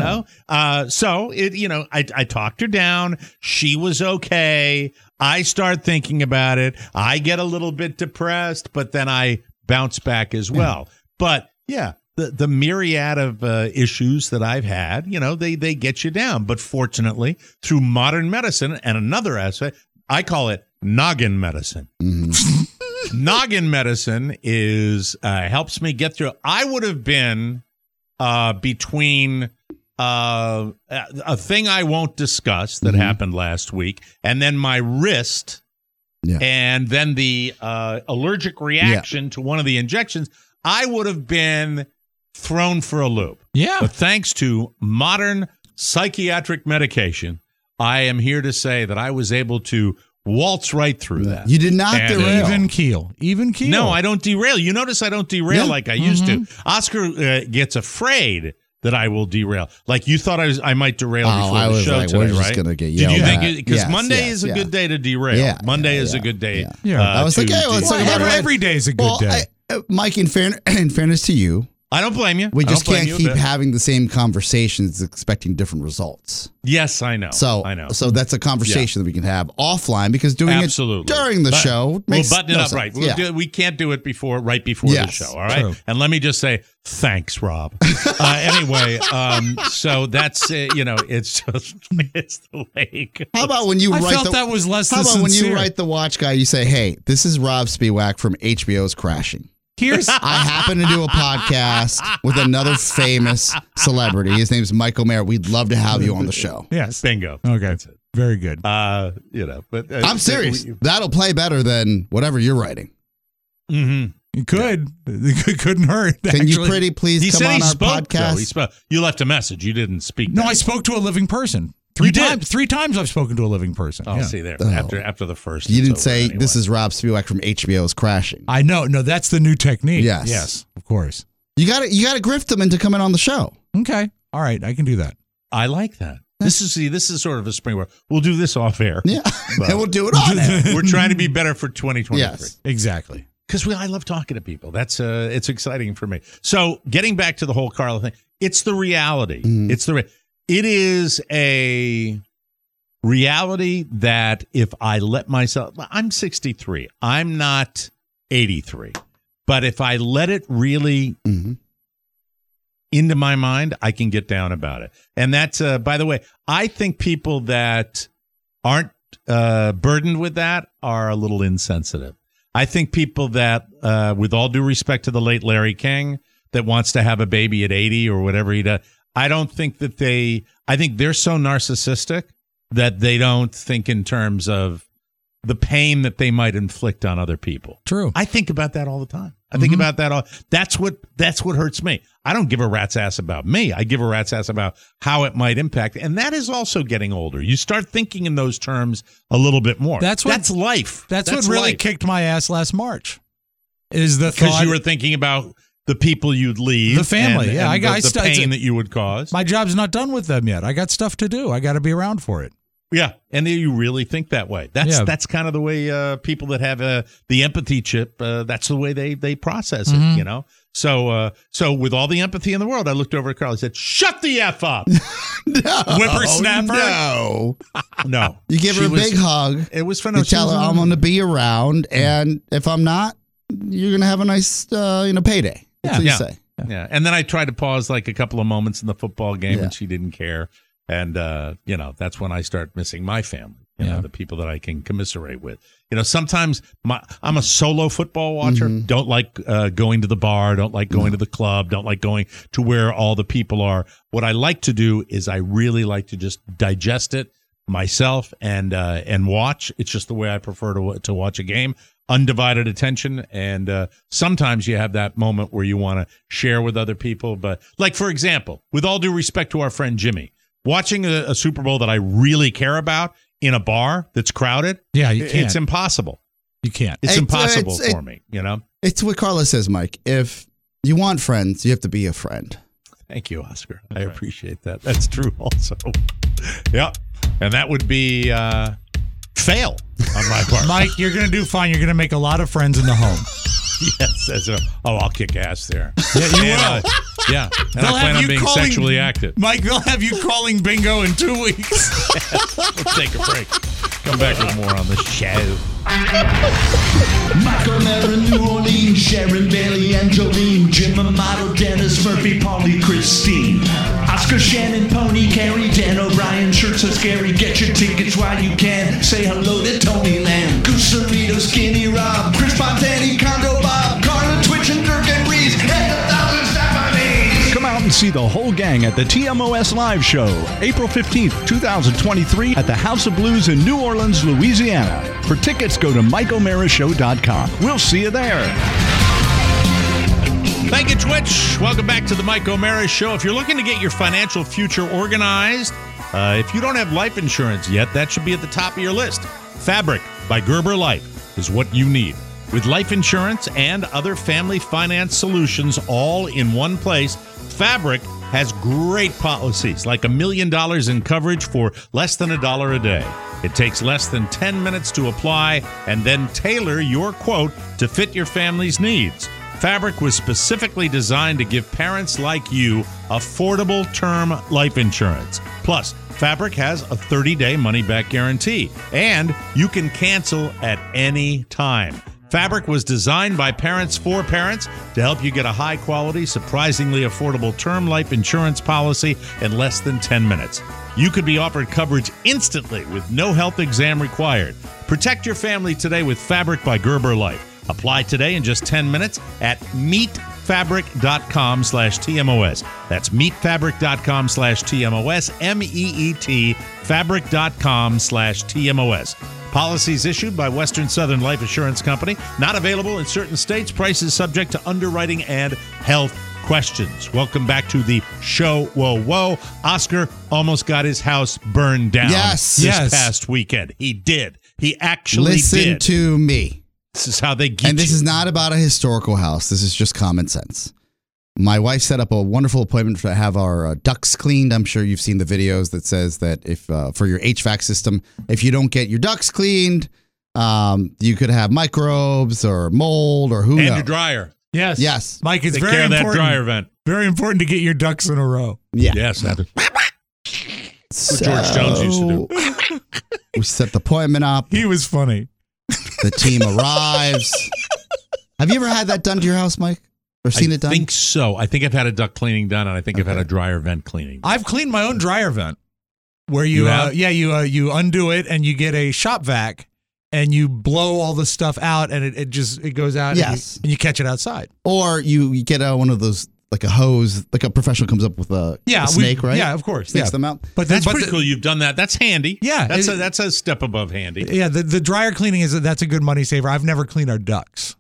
So I talked her down. She was okay. I start thinking about it. I get a little bit depressed, but then I bounce back as well. But the myriad of issues that I've had, they get you down. But fortunately, through modern medicine and another aspect, I call it noggin medicine. Noggin medicine is helps me get through. I would have been between a thing I won't discuss that happened last week, and then my wrist. Yeah. And then the allergic reaction to one of the injections, I would have been thrown for a loop. Yeah. But thanks to modern psychiatric medication, I am here to say that I was able to waltz right through that. You did not derail. Even keel. No, I don't derail. You notice I don't derail like I used to. Oscar gets afraid that I will derail. Like you thought I might derail before the show today, we're right? just gonna get Did you think at. Because Monday is a good day to derail. Yeah, Monday is a good day. I was like, let's talk about it. Every day is a good day. Mike, in fairness to you, I don't blame you. We just can't keep having the same conversations expecting different results. Yes, I know. I know. So that's a conversation that we can have offline because doing it during the show makes we'll button it up right. We can't do it right before the show. All right. True. And let me just say thanks, Rob. Anyway, so that's it's the lake. How about when you write that was less than How about sincere. when you write the watch guy, you say, "Hey, this is Rob Spiewak from HBO's Crashing." I happen to do a podcast with another famous celebrity. His name's Michael Mayer. We'd love to have you on the show. Yes. Bingo. Okay. That's it. Very good. But I'm serious. That'll play better than whatever you're writing. Mm-hmm. It could. It couldn't hurt. Can you pretty please come on our podcast? You left a message. You didn't speak. No, I spoke to a living person. Three times I've spoken to a living person. Oh, see there. After the first. You didn't say this is Rob Spiewak from HBO's Crashing. I know. No, that's the new technique. Yes, of course. You got to grift them into coming on the show. Okay. All right. I can do that. I like that. This is sort of a spring where we'll do this off air. Yeah, and we'll do it on air. We're trying to be better for 2023. Yes, exactly. Because I love talking to people. That's it's exciting for me. So getting back to the whole Carla thing, it's the reality. It is a reality that if I let myself, I'm 63. I'm not 83. But if I let it really into my mind, I can get down about it. And that's, by the way, I think people that aren't burdened with that are a little insensitive. I think people that, with all due respect to the late Larry King, that wants to have a baby at 80 or whatever he does, I don't think that I think they're so narcissistic that they don't think in terms of the pain that they might inflict on other people. True. I think about that all the time. I think about that all. That's what hurts me. I don't give a rat's ass about me. I give a rat's ass about how it might impact. And that is also getting older. You start thinking in those terms a little bit more. That's life. That's what really life. kicked my ass last March. Is the because you were thinking about the people you'd leave, the family, and the pain that you would cause. My job's not done with them yet. I got stuff to do. I got to be around for it. Yeah, and you really think that way. That's kind of the way people that have the empathy chip. That's the way they process it. You know. So with all the empathy in the world, I looked over at Carl. I said, "Shut the F up, whippersnapper." No, you give her a big hug. It was fun. You tell her I'm going to be around, and if I'm not, you're going to have a nice payday. That's what you say. Yeah, and then I tried to pause like a couple of moments in the football game, and she didn't care. And, that's when I start missing my family, the people that I can commiserate with. Sometimes I'm a solo football watcher. Don't like going to the bar, don't like going to the club, don't like going to where all the people are. What I like to do is I really like to just digest it myself and watch. It's just the way I prefer to watch a game. Undivided attention, and sometimes you have that moment where you want to share with other people. But, like, for example, with all due respect to our friend Jimmy, watching a Super Bowl that I really care about in a bar that's crowded, you can't. It's impossible. You can't. It's impossible for me, It's what Carla says, Mike. If you want friends, you have to be a friend. Thank you, Oscar. I appreciate that. That's true also. Yeah. And that would be fail on my part. Mike, you're going to do fine. You're going to make a lot of friends in the home. Yes. I'll kick ass there. Yeah, you will. Yeah. And I plan on being sexually active. Mike, they'll have you calling bingo in 2 weeks. We'll take a break. Come back with more on the show. Michael Mara, New Orleans, Sharon Bailey, Angeline, Jim Amato, Dennis Murphy, Paulie, Christine, Oscar, Shannon, Pony, Carrie, Dan O'Brien, Shirts Are Scary. Get your tickets while you can. Say hello to Tony Land, Goose Cerrito, Skinny Rob, Chris Fontani, Condo Bob, Carla, Twitch, and Dirk and Reese, and 1,000 Stephanie. Come out and see the whole gang at the TMOS Live Show, April 15th, 2023 at the House of Blues in New Orleans, Louisiana. For tickets, go to MikeO'MaraShow.com. We'll see you there. Thank you, Twitch. Welcome back to the Mike O'Mara Show. If you're looking to get your financial future organized, if you don't have life insurance yet, that should be at the top of your list. Fabric by Gerber Life is what you need. With life insurance and other family finance solutions all in one place, Fabric has great policies like $1 million in coverage for less than $1 a day. It takes less than 10 minutes to apply and then tailor your quote to fit your family's needs. Fabric was specifically designed to give parents like you affordable term life insurance. Plus, Fabric has a 30-day money-back guarantee, and you can cancel at any time. Fabric was designed by parents for parents to help you get a high-quality, surprisingly affordable term life insurance policy in less than 10 minutes. You could be offered coverage instantly with no health exam required. Protect your family today with Fabric by Gerber Life. Apply today in just 10 minutes at meetfabric.com/TMOS. That's meetfabric.com/TMOS, MEET, fabric.com/TMOS. Policies issued by Western Southern Life Assurance Company. Not available in certain states. Prices subject to underwriting and health questions. Welcome back to the show. Whoa. Oscar almost got his house burned down this past weekend. He did. He actually did. Listen to me. This is how they get And this is not about a historical house. This is just common sense. My wife set up a wonderful appointment to have our ducts cleaned. I'm sure you've seen the videos that says that if for your HVAC system, if you don't get your ducts cleaned, you could have microbes or mold or who knows. And your dryer. Yes. Mike, it's Take very care of important. that dryer vent. Very important to get your ducks in a row. Yeah. Yes. That's what George Jones used to do. We set the appointment up. He was funny. The team arrives. Have you ever had that done to your house, Mike? Or seen it done? I think so. I think I've had a duct cleaning done, and I think I've had a dryer vent cleaning done. I've cleaned my own dryer vent where you you undo it and you get a shop vac and you blow all the stuff out and it goes out and you catch it outside. Or you get one of those, like a hose, like a professional comes up with a snake, right? Yeah, of course. Snakes them out. But that's pretty cool. You've done that. That's handy. Yeah. That's a step above handy. Yeah, the dryer cleaning that's a good money saver. I've never cleaned our ducts.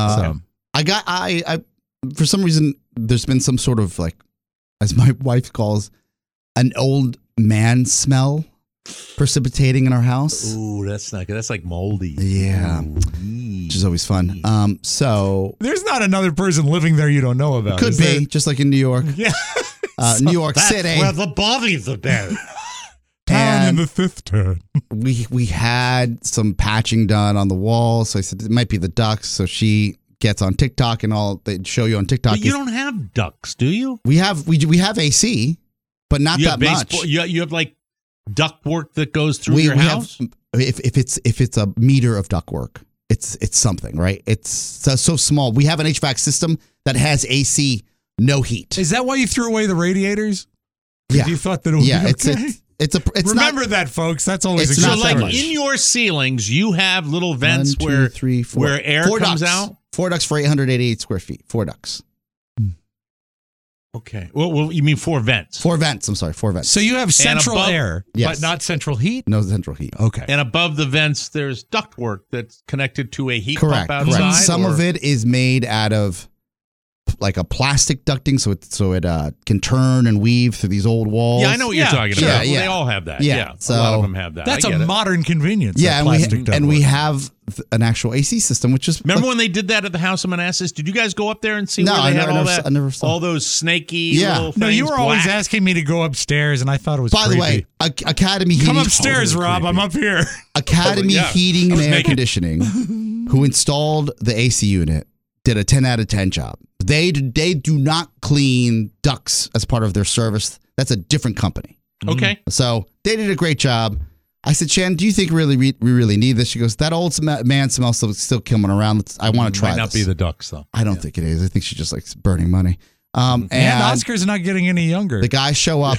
I for some reason, there's been some sort of, like, as my wife calls, an old man smell precipitating in our house. Ooh, that's not good. That's like moldy. Yeah. Which is always fun. So there's not another person living there you don't know about. Could be, just like in New York. Yeah. New York City. Where the bodies are buried. Town in the fifth turn. We had some patching done on the wall, so I said it might be the ducts. So she gets on TikTok and all they show you on TikTok. But you don't have ducts, do you? We have AC, but not that much. You have like ductwork that goes through your house. If it's a meter of ductwork, it's something, right? It's so small. We have an HVAC system that has AC, no heat. Is that why you threw away the radiators? Yeah, you thought that it would be okay? It's remember that, folks. That's always it's a not good that like much. in your ceilings, you have little vents 1, 2, 3, 4. where air 4 comes ducts. out. 4 ducts for 888 square feet. 4 ducts. Okay. Well, you mean 4 vents? 4 vents. I'm sorry, 4 vents. So you have central air, yes, but not central heat? No central heat. Okay. And above the vents, there's ductwork that's connected to a heat Correct. pump outside? Some of it is made out of like a plastic ducting, so it can turn and weave through these old walls. Yeah, I know what you're talking about. Yeah. They all have that. Yeah. Yeah. So a lot of them have that. That's I a get it. modern convenience. Yeah, that and we have an actual AC system, which is Remember when they did that at the House of Manassas? Did you guys go up there and see No, where they had all that? I never saw. All those snaky little things? No, you were always black? asking me to go upstairs, and I thought it was By the creepy. way, Academy Heating. Come upstairs, Rob. I'm up here. Academy Yeah. Heating and I was Air making- Conditioning, who installed the AC unit, did a 10 out of 10 job. They do not clean ducts as part of their service. That's a different company. Okay. So they did a great job. I said, Shannon, do you think we really need this? She goes, that old man smell still coming around. I want to try Might not this. be the ducts, though. I don't think it is. I think she just likes burning money. And Oscar's not getting any younger. the guys show up.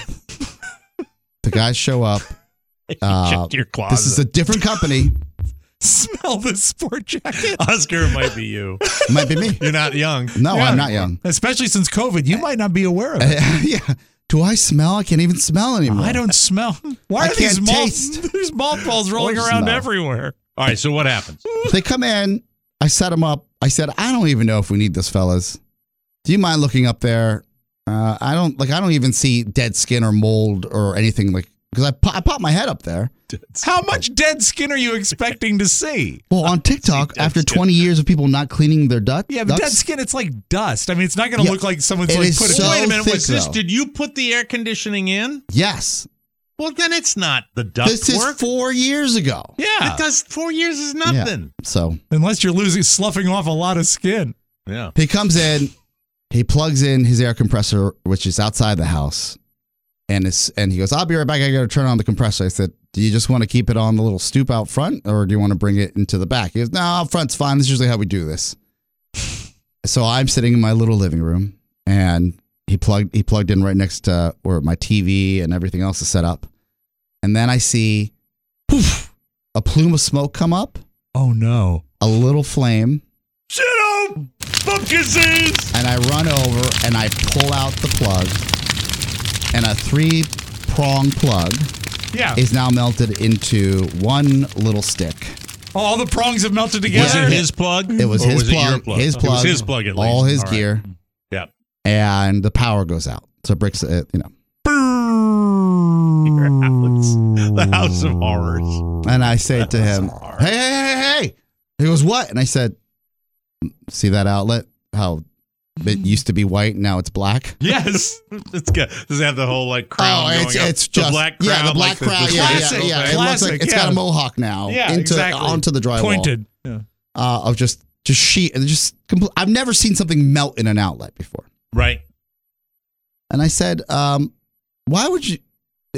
Checked your closet. This is a different company. Smell the sport jacket. Oscar, it might be you. Might be me. You're not young. No, I'm not young. Especially since COVID, you might not be aware of it. Yeah. Do I smell? I can't even smell anymore. I don't smell. Why I are these can't taste. There's mothballs rolling Or around smell. everywhere. All right, so what happens? They come in. I set them up. I said, I don't even know if we need this, fellas. Do you mind looking up there? I don't even see dead skin or mold or anything because I pop my head up there. How much dead skin are you expecting to see? Well, on TikTok, after 20 years of people not cleaning their ducts. Yeah, but dead skin, it's like dust. I mean, it's not going to look like someone's it like is put it. so Wait a minute. thick, Was this? though. Did you put the air conditioning in? Yes. Well, then it's not the duct This is work. 4 years ago. Yeah. It does. 4 years is nothing. So Unless you're sloughing off a lot of skin. Yeah. he comes in, he plugs in his air compressor, which is outside the house, and he goes, I'll be right back. I got to turn on the compressor. I said, do you just want to keep it on the little stoop out front, or do you want to bring it into the back? He goes, no, out front's fine. This is usually how we do this. So I'm sitting in my little living room, and he plugged in right next to where my TV and everything else is set up. And then I see poof, a plume of smoke come up, Oh, no. a little flame, Shut up! Pumpkin seeds! and I run over and I pull out the plug, and a 3-prong plug Yeah. is now melted into one little stick. All the prongs have melted together. Was it his plug? It was Or his was it your plug, plug. his It plug, was his plug at least. all his All right. gear, Yeah. and the power goes out. So it breaks, The House of Horrors. And I say to him, hey. He goes, what? And I said, see that outlet? How It used to be white, now it's black. Yes, it's good. Does it have the whole like crown? Oh, it's just the black crown. Yeah, the black crown. Yeah. It looks like it's got a mohawk now. Yeah, exactly. Onto the drywall. Pointed. Yeah. Of just sheet. I've never seen something melt in an outlet before. Right. And I said, why would you?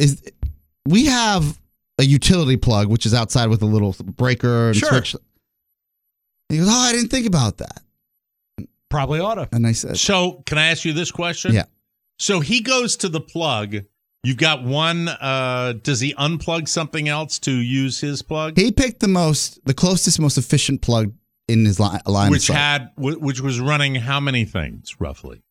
We have a utility plug which is outside with a little breaker and switch. And he goes, I didn't think about that. Probably oughta. And I said, so can I ask you this question? Yeah. So he goes to the plug. You've got one. Does he unplug something else to use his plug? He picked the closest, most efficient plug in his line. Which was running how many things roughly?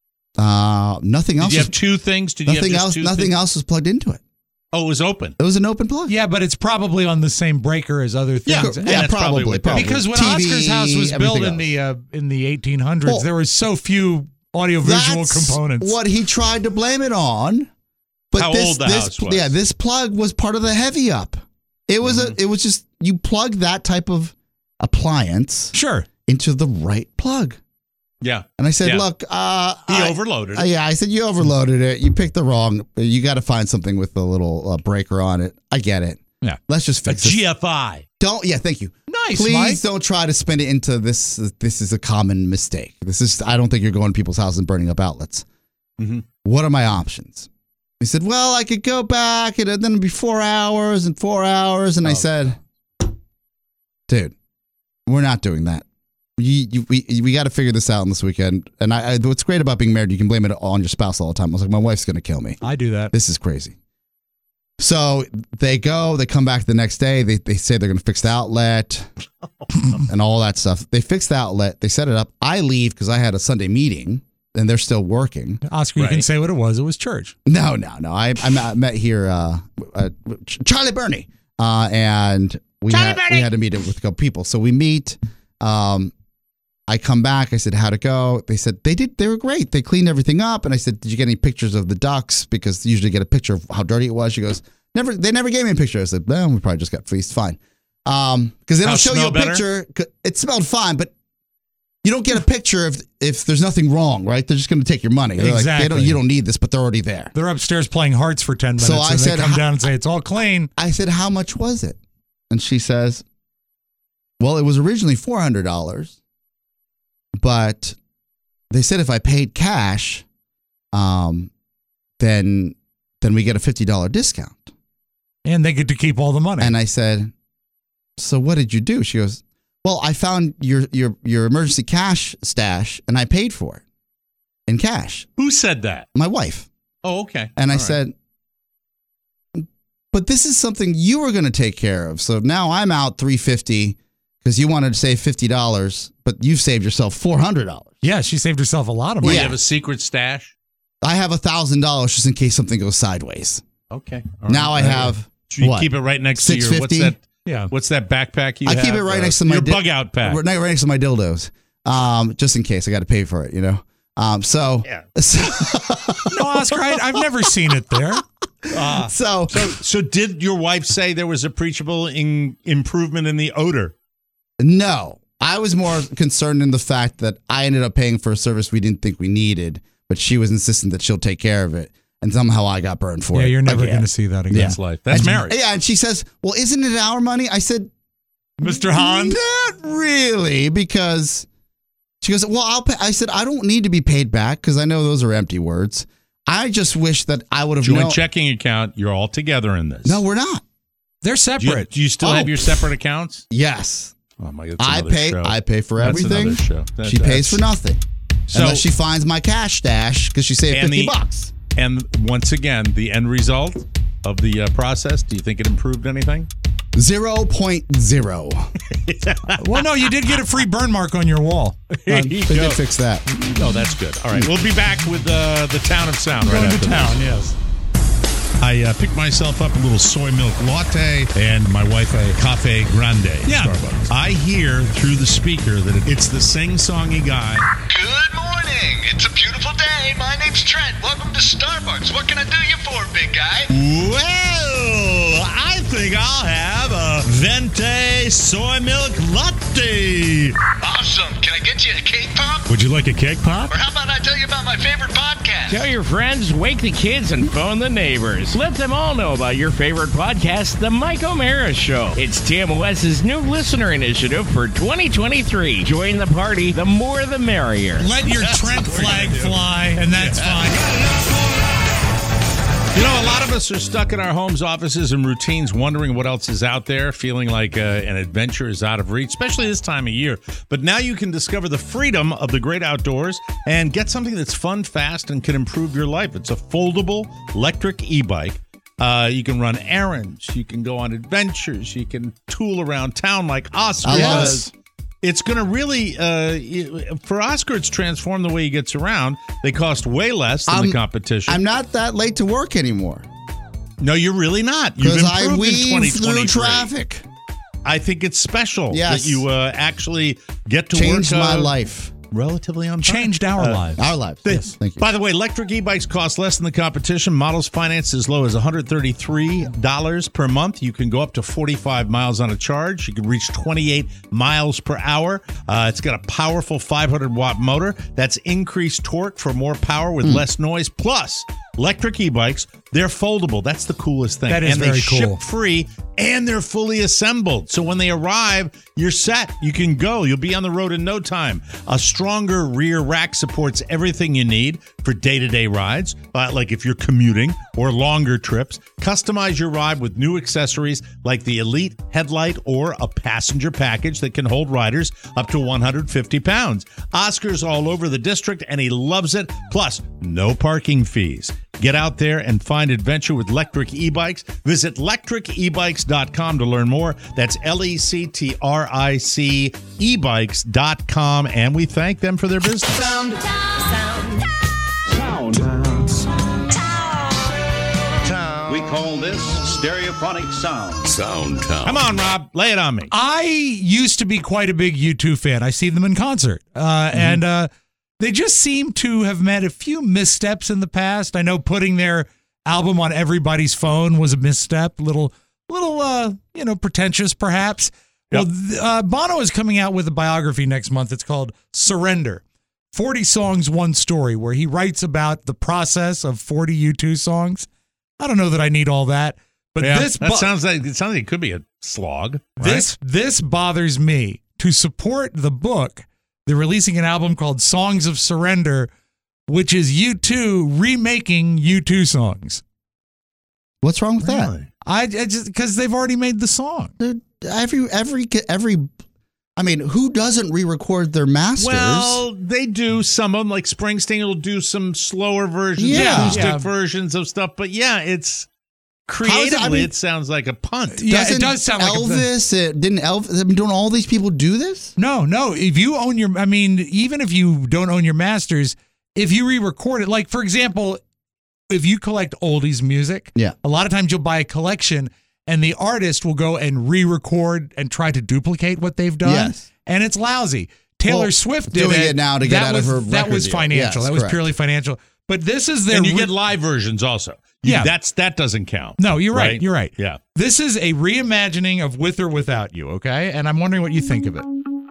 Nothing else. Did you have two things? Nothing else was plugged into it. Oh, it was open. It was an open plug. Yeah, but it's probably on the same breaker as other things. Yeah, probably. Because when TV, Oscar's house was built in the 1800s, there were so few audiovisual components. What he tried to blame it on. But how old the house was. Yeah, this plug was part of the heavy up. It was it was just you plug that type of appliance into the right plug. Yeah. And I said, look, he overloaded it. Yeah, I said, you overloaded it. You picked the wrong. You got to find something with a little breaker on it. I get it. Yeah. Let's just fix it. GFI. Thank you. Nice, Please Mike. don't try to spin it into this. This is a common mistake. I don't think you're going to people's houses and burning up outlets. Mm-hmm. What are my options? He said, well, I could go back and then it'd be 4 hours and 4 hours. And I said, dude, we're not doing that. We got to figure this out on this weekend. And what's great about being married, you can blame it on your spouse all the time. I was like, my wife's going to kill me. I do that. This is crazy. So they come back the next day. They say they're going to fix the outlet and all that stuff. They fix the outlet. They set it up. I leave because I had a Sunday meeting and they're still working. Oscar, you can say what it was. It was church. No. I met here Charlie Burney. And we had to meet with a couple people. So we meet. I come back. I said, how'd it go? They said they were great. They cleaned everything up. And I said, did you get any pictures of the ducks? Because they usually get a picture of how dirty it was. She goes, never. They never gave me a picture. I said, well, we probably just got fleeced. Fine. Because they don't show you a picture. It smelled fine, but you don't get a picture if there's nothing wrong, right? They're just going to take your money. They're exactly. Like, you don't need this, but they're already there. They're upstairs playing hearts for 10 minutes. So I said, they come down and say, it's all clean. I said, how much was it? And she says, well, it was originally $400. But they said if I paid cash, then we get a $50 discount. And they get to keep all the money. And I said, so what did you do? She goes, well, I found your emergency cash stash and I paid for it in cash. Who said that? My wife. Oh, okay. And I said, but this is something you were going to take care of. So now I'm out $350 because you wanted to save $50, but you've saved yourself $400. Yeah, she saved herself a lot of money. You have a secret stash? I have $1,000 just in case something goes sideways. Okay. Now I have. So you keep it right next to your what's that backpack you have? I keep it right next to my bug out pack. Right next to my dildos. Just in case I got to pay for it, you know. So no, Oscar, I've never seen it there. So did your wife say there was appreciable improvement in the odor? No, I was more concerned in the fact that I ended up paying for a service we didn't think we needed, but she was insistent that she'll take care of it. And somehow I got burned for it. Yeah, you're never going to see that again. That's life. That's marriage. Yeah, and she says, well, isn't it our money? I said, Mr. Hahn? Not really, because she goes, well, I'll pay. I said, I don't need to be paid back because I know those are empty words. I just wish that I would have known. Joint checking account, you're all together in this. No, we're not. They're separate. Do you still have your separate accounts? Yes. Oh my God! I pay for everything. That's another show. She pays for nothing. Unless she finds my cash stash because she saved $50. And once again, the end result of the process, do you think it improved anything? 0.0. Well, no, you did get a free burn mark on your wall. They did fix that. Oh, that's good. All right, we'll be back with the Town of Sound right after to town, yes. I picked myself up a little soy milk latte and my wife a cafe grande. Yeah. Starbucks. I hear through the speaker that it's the sing-songy guy. Good morning. It's a beautiful day. Hey, my name's Trent. Welcome to Starbucks. What can I do you for, big guy? Well, I think I'll have a Venti soy milk latte. Awesome. Can I get you a cake pop? Would you like a cake pop? Or how about I tell you about my favorite podcast? Tell your friends, wake the kids, and phone the neighbors. Let them all know about your favorite podcast, The Mike O'Mara Show. It's TMOS's new listener initiative for 2023. Join the party. The more, the merrier. Let your Trent flag fly, and that's fine. You know, a lot of us are stuck in our homes, offices, and routines wondering what else is out there, feeling like an adventure is out of reach, especially this time of year. But now you can discover the freedom of the great outdoors and get something that's fun, fast, and can improve your life. It's a foldable electric e-bike. You can run errands. You can go on adventures. You can tool around town like Oscar does. It's going to really, for Oscar, it's transformed the way he gets around. They cost way less than the competition. I'm not that late to work anymore. No, you're really not. Because I weave through traffic. I think it's special that you actually get to Changed work. my life. Relatively on time. Changed our lives. Our lives. Yes. Thank you. By the way, electric e-bikes cost less than the competition. Models financed as low as $133 per month. You can go up to 45 miles on a charge. You can reach 28 miles per hour. It's got a powerful 500-watt motor. That's increased torque for more power with less noise. Plus, electric e-bikes, they're foldable. That's the coolest thing. That is very cool. And they ship free, and they're fully assembled. So when they arrive, you're set. You can go. You'll be on the road in no time. A stronger rear rack supports everything you need for day-to-day rides, like if you're commuting or longer trips. Customize your ride with new accessories like the Elite headlight or a passenger package that can hold riders up to 150 pounds. Oscar's all over the district, and he loves it. Plus, no parking fees. Get out there and find adventure with electric e-bikes. Visit lectricebikes.com to learn more. That's LECTRIC ebikes.com. And we thank them for their business. Sound. We call this stereophonic sound. Sound Town. Come on, Rob. Lay it on me. I used to be quite a big U2 fan. I see them in concert. And they just seem to have made a few missteps in the past. I know putting their album on everybody's phone was a misstep. Little, pretentious perhaps. Yep. Well, Bono is coming out with a biography next month. It's called Surrender. 40 songs, one story, where he writes about the process of 40 U2 songs. I don't know that I need all that, but sounds like it could be a slog. Right? This bothers me. To support the book, they're releasing an album called Songs of Surrender, which is U2 remaking U2 songs. What's wrong with that? I just because they've already made the song. I mean, who doesn't re-record their masters? Well, they do. Some of them, like Springsteen, will do some slower versions, acoustic versions of stuff. But yeah, it's creatively, it sounds like a punt. Yeah, it does sound like Elvis. Didn't Elvis? Don't all these people do this? No. If you own even if you don't own your masters, if you re-record it, like for example, if you collect oldies music, a lot of times you'll buy a collection. And the artist will go and re-record and try to duplicate what they've done. Yes. And it's lousy. Taylor Swift did doing it now to get out of her That was financial. That was purely financial. But this is their... And you get live versions also. That doesn't count. No, you're right. You're right. Yeah. This is a reimagining of With or Without You, okay? And I'm wondering what you think of it.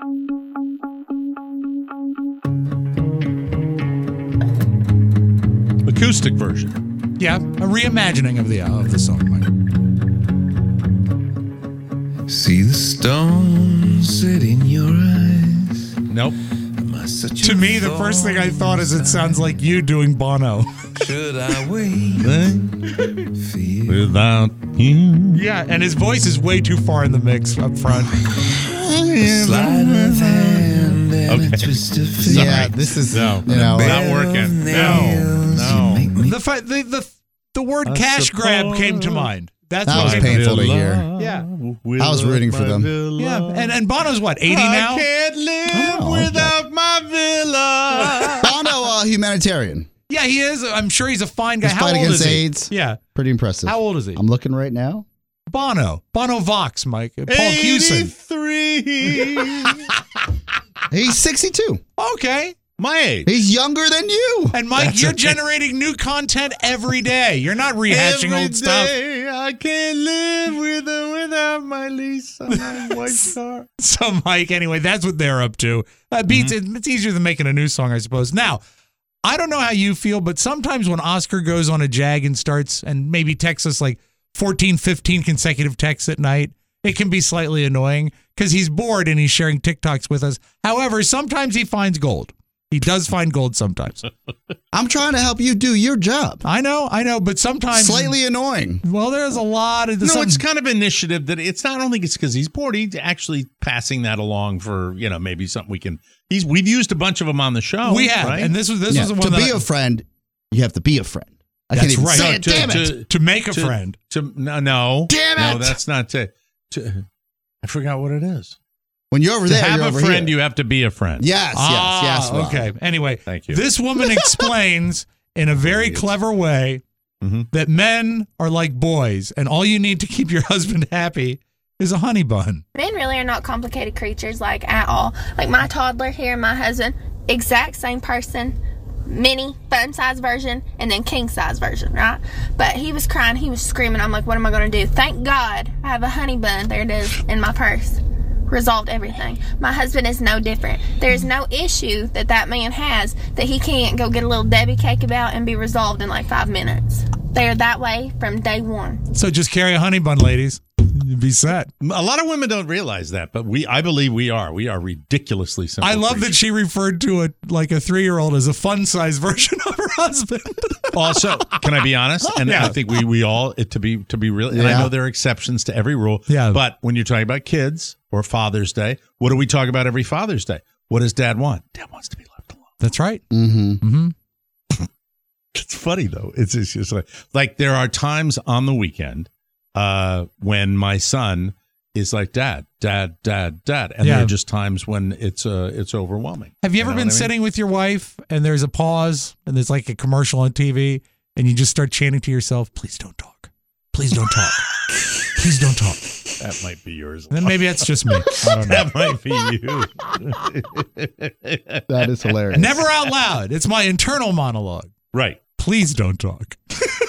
Acoustic version. Yeah, a reimagining of the song, Mike. See the stones set in your eyes. Nope. To me, the first thing I thought is it sounds like you doing Bono. Should I wait without you? Yeah, and his voice is way too far in the mix up front. Slide of hand and a twist of fate. Yeah, this is not working. No. The word cash grab came to mind. That was painful to hear. Yeah. I was rooting for them. Yeah. And Bono's what, 80 now? I can't live without my villa. Bono, humanitarian. Yeah, he is. I'm sure he's a fine guy. He's How old against is he? AIDS. Yeah. Pretty impressive. How old is he? I'm looking right now. Bono Vox, Mike. Paul Hewson. 83. He's 62. Okay. My age. He's younger than you. And Mike, you're generating new content every day. You're not rehashing old stuff. I can't live without my lease on my white car. So, Mike, anyway, that's what they're up to. It's easier than making a new song, I suppose. Now, I don't know how you feel, but sometimes when Oscar goes on a jag and starts and maybe texts us like 14, 15 consecutive texts at night, it can be slightly annoying because he's bored and he's sharing TikToks with us. However, sometimes he finds gold. He does find gold sometimes. I'm trying to help you do your job. I know, but sometimes slightly annoying. Well, there's a lot of it's kind of initiative that it's not only because he's bored. He's actually passing that along for maybe something we can. We've used a bunch of them on the show. We have, right? and this was the one. To be a friend, you have to be a friend. That's can't even right. say it. Damn it. To make a friend. No. Damn it. No, that's not I forgot what it is. When you're over there, to have you're a over friend, here. You have to be a friend. Yes. Well. Okay. Anyway, thank you. This woman explains in a very clever way that men are like boys, and all you need to keep your husband happy is a honey bun. Men really are not complicated creatures, like, at all. Like my toddler here and my husband, exact same person. Mini, fun size version, and then king size version, right? But he was crying, he was screaming. I'm like, what am I going to do? Thank God I have a honey bun. There it is in my purse. Resolved everything. My husband is no different. There's no issue that man has that he can't go get a little Debbie cake about and be resolved in like 5 minutes. They're that way from day one. So just carry a honey bun, ladies. You'd be set. A lot of women don't realize that, but I believe we are. We are ridiculously simple. I love that she referred to a 3-year-old as a fun-size version of her husband. Also, can I be honest? And I think we all, to be real, and I know there are exceptions to every rule. Yeah. But when you're talking about kids or Father's Day, what do we talk about every Father's Day? What does Dad want? Dad wants to be left alone. That's right. Mm-hmm. It's funny though. It's just like there are times on the weekend when my son is like, Dad, and there are just times when it's overwhelming. Have you ever been sitting with your wife and there's a pause and there's like a commercial on TV and you just start chanting to yourself, please don't talk. Please don't talk. Please don't talk. That might be yours. Then maybe that's just me. I don't know. That might be you. That is hilarious. Never out loud. It's my internal monologue. Right. Please don't talk.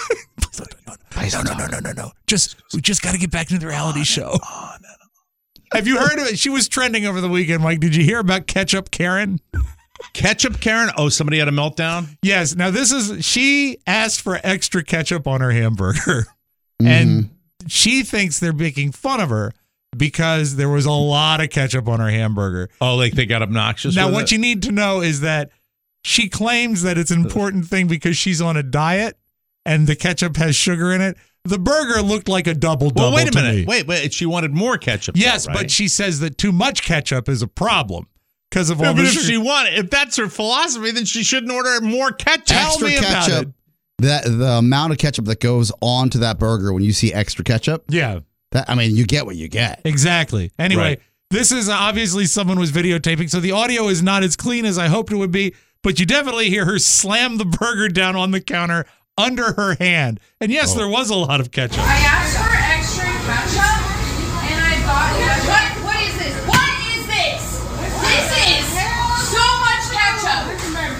No. We just got to get back into the reality show. No. Have you heard of it? She was trending over the weekend, Mike. Did you hear about Ketchup Karen? Ketchup Karen? Oh, somebody had a meltdown? Yes. Now, she asked for extra ketchup on her hamburger. And she thinks they're making fun of her because there was a lot of ketchup on her hamburger. Oh, like they got obnoxious? Now, what you need to know is that she claims that it's an important thing because she's on a diet and the ketchup has sugar in it. The burger looked like a double-double. Well, wait a minute. Me. Wait. She wanted more ketchup. Yes, though, right? But she says that too much ketchup is a problem because of all the sugar. If that's her philosophy, then she shouldn't order more ketchup. Tell me about it. The amount of ketchup that goes onto that burger when you see extra ketchup. Yeah. You get what you get. Exactly. Anyway, This is obviously someone was videotaping, so the audio is not as clean as I hoped it would be, but you definitely hear her slam the burger down on the counter under her hand. And yes, there was a lot of ketchup. I asked for extra ketchup, and I got what is this? What is this? This is so much ketchup.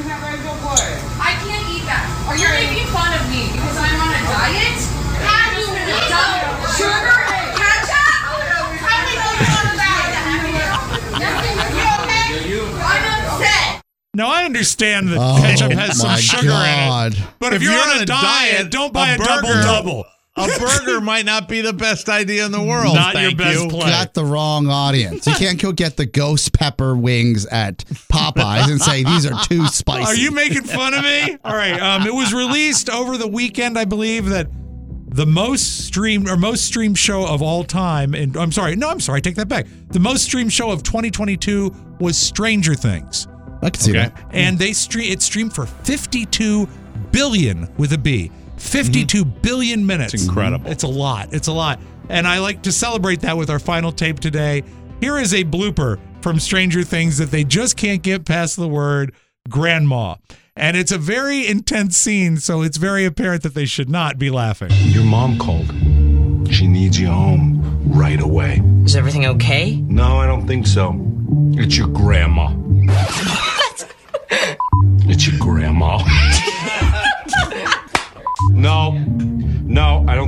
I can't eat that. Are you making fun of me because I'm on a diet? Have you done sugar and ketchup? How do you know you're on a diet? You okay? I'm upset. Now, I understand that ketchup has some sugar in it. But if you're on a diet, don't buy a double-double. A burger might not be the best idea in the world. Not your best play. Got the wrong audience. You can't go get the ghost pepper wings at Popeyes and say these are too spicy. Are you making fun of me? All right. It was released over the weekend, I believe, that the most streamed show of all time. And I'm sorry, take that back. The most streamed show of 2022 was Stranger Things. I can see that. And it streamed for 52 billion with a B. 52 billion minutes. It's incredible. It's a lot. And I like to celebrate that with our final tape today. Here is a blooper from Stranger Things that they just can't get past the word grandma. And it's a very intense scene, so it's very apparent that they should not be laughing. Your mom called. She needs you home right away. Is everything okay? No, I don't think so. It's your grandma. What?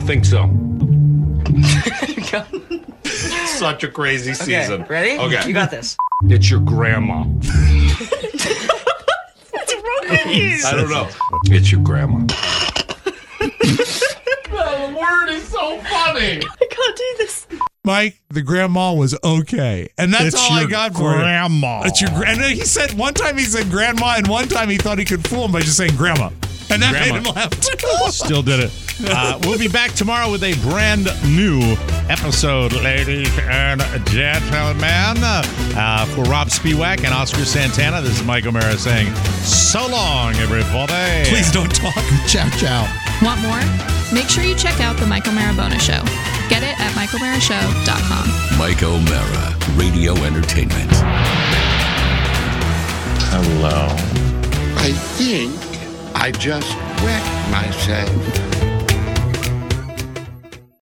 think so. Such a crazy season. Ready? Okay. You got this. It's your grandma. I don't know. It's your grandma. The word is so funny. I can't do this. Mike, the grandma was okay, and that's all I got for grandma. It's your and then he said one time he said grandma, and one time he thought he could fool him by just saying grandma, and that made him laugh too. Still did it. We'll be back tomorrow with a brand new episode, ladies and gentlemen. For Rob Spiewak and Oscar Santana, this is Mike O'Mara saying, so long, everybody. Please don't talk. Ciao, ciao. Want more? Make sure you check out the Mike O'Mara Bonus Show. Get it at MikeO'MaraShow.com. Mike O'Mara, Radio Entertainment. Hello. I think I just wet myself.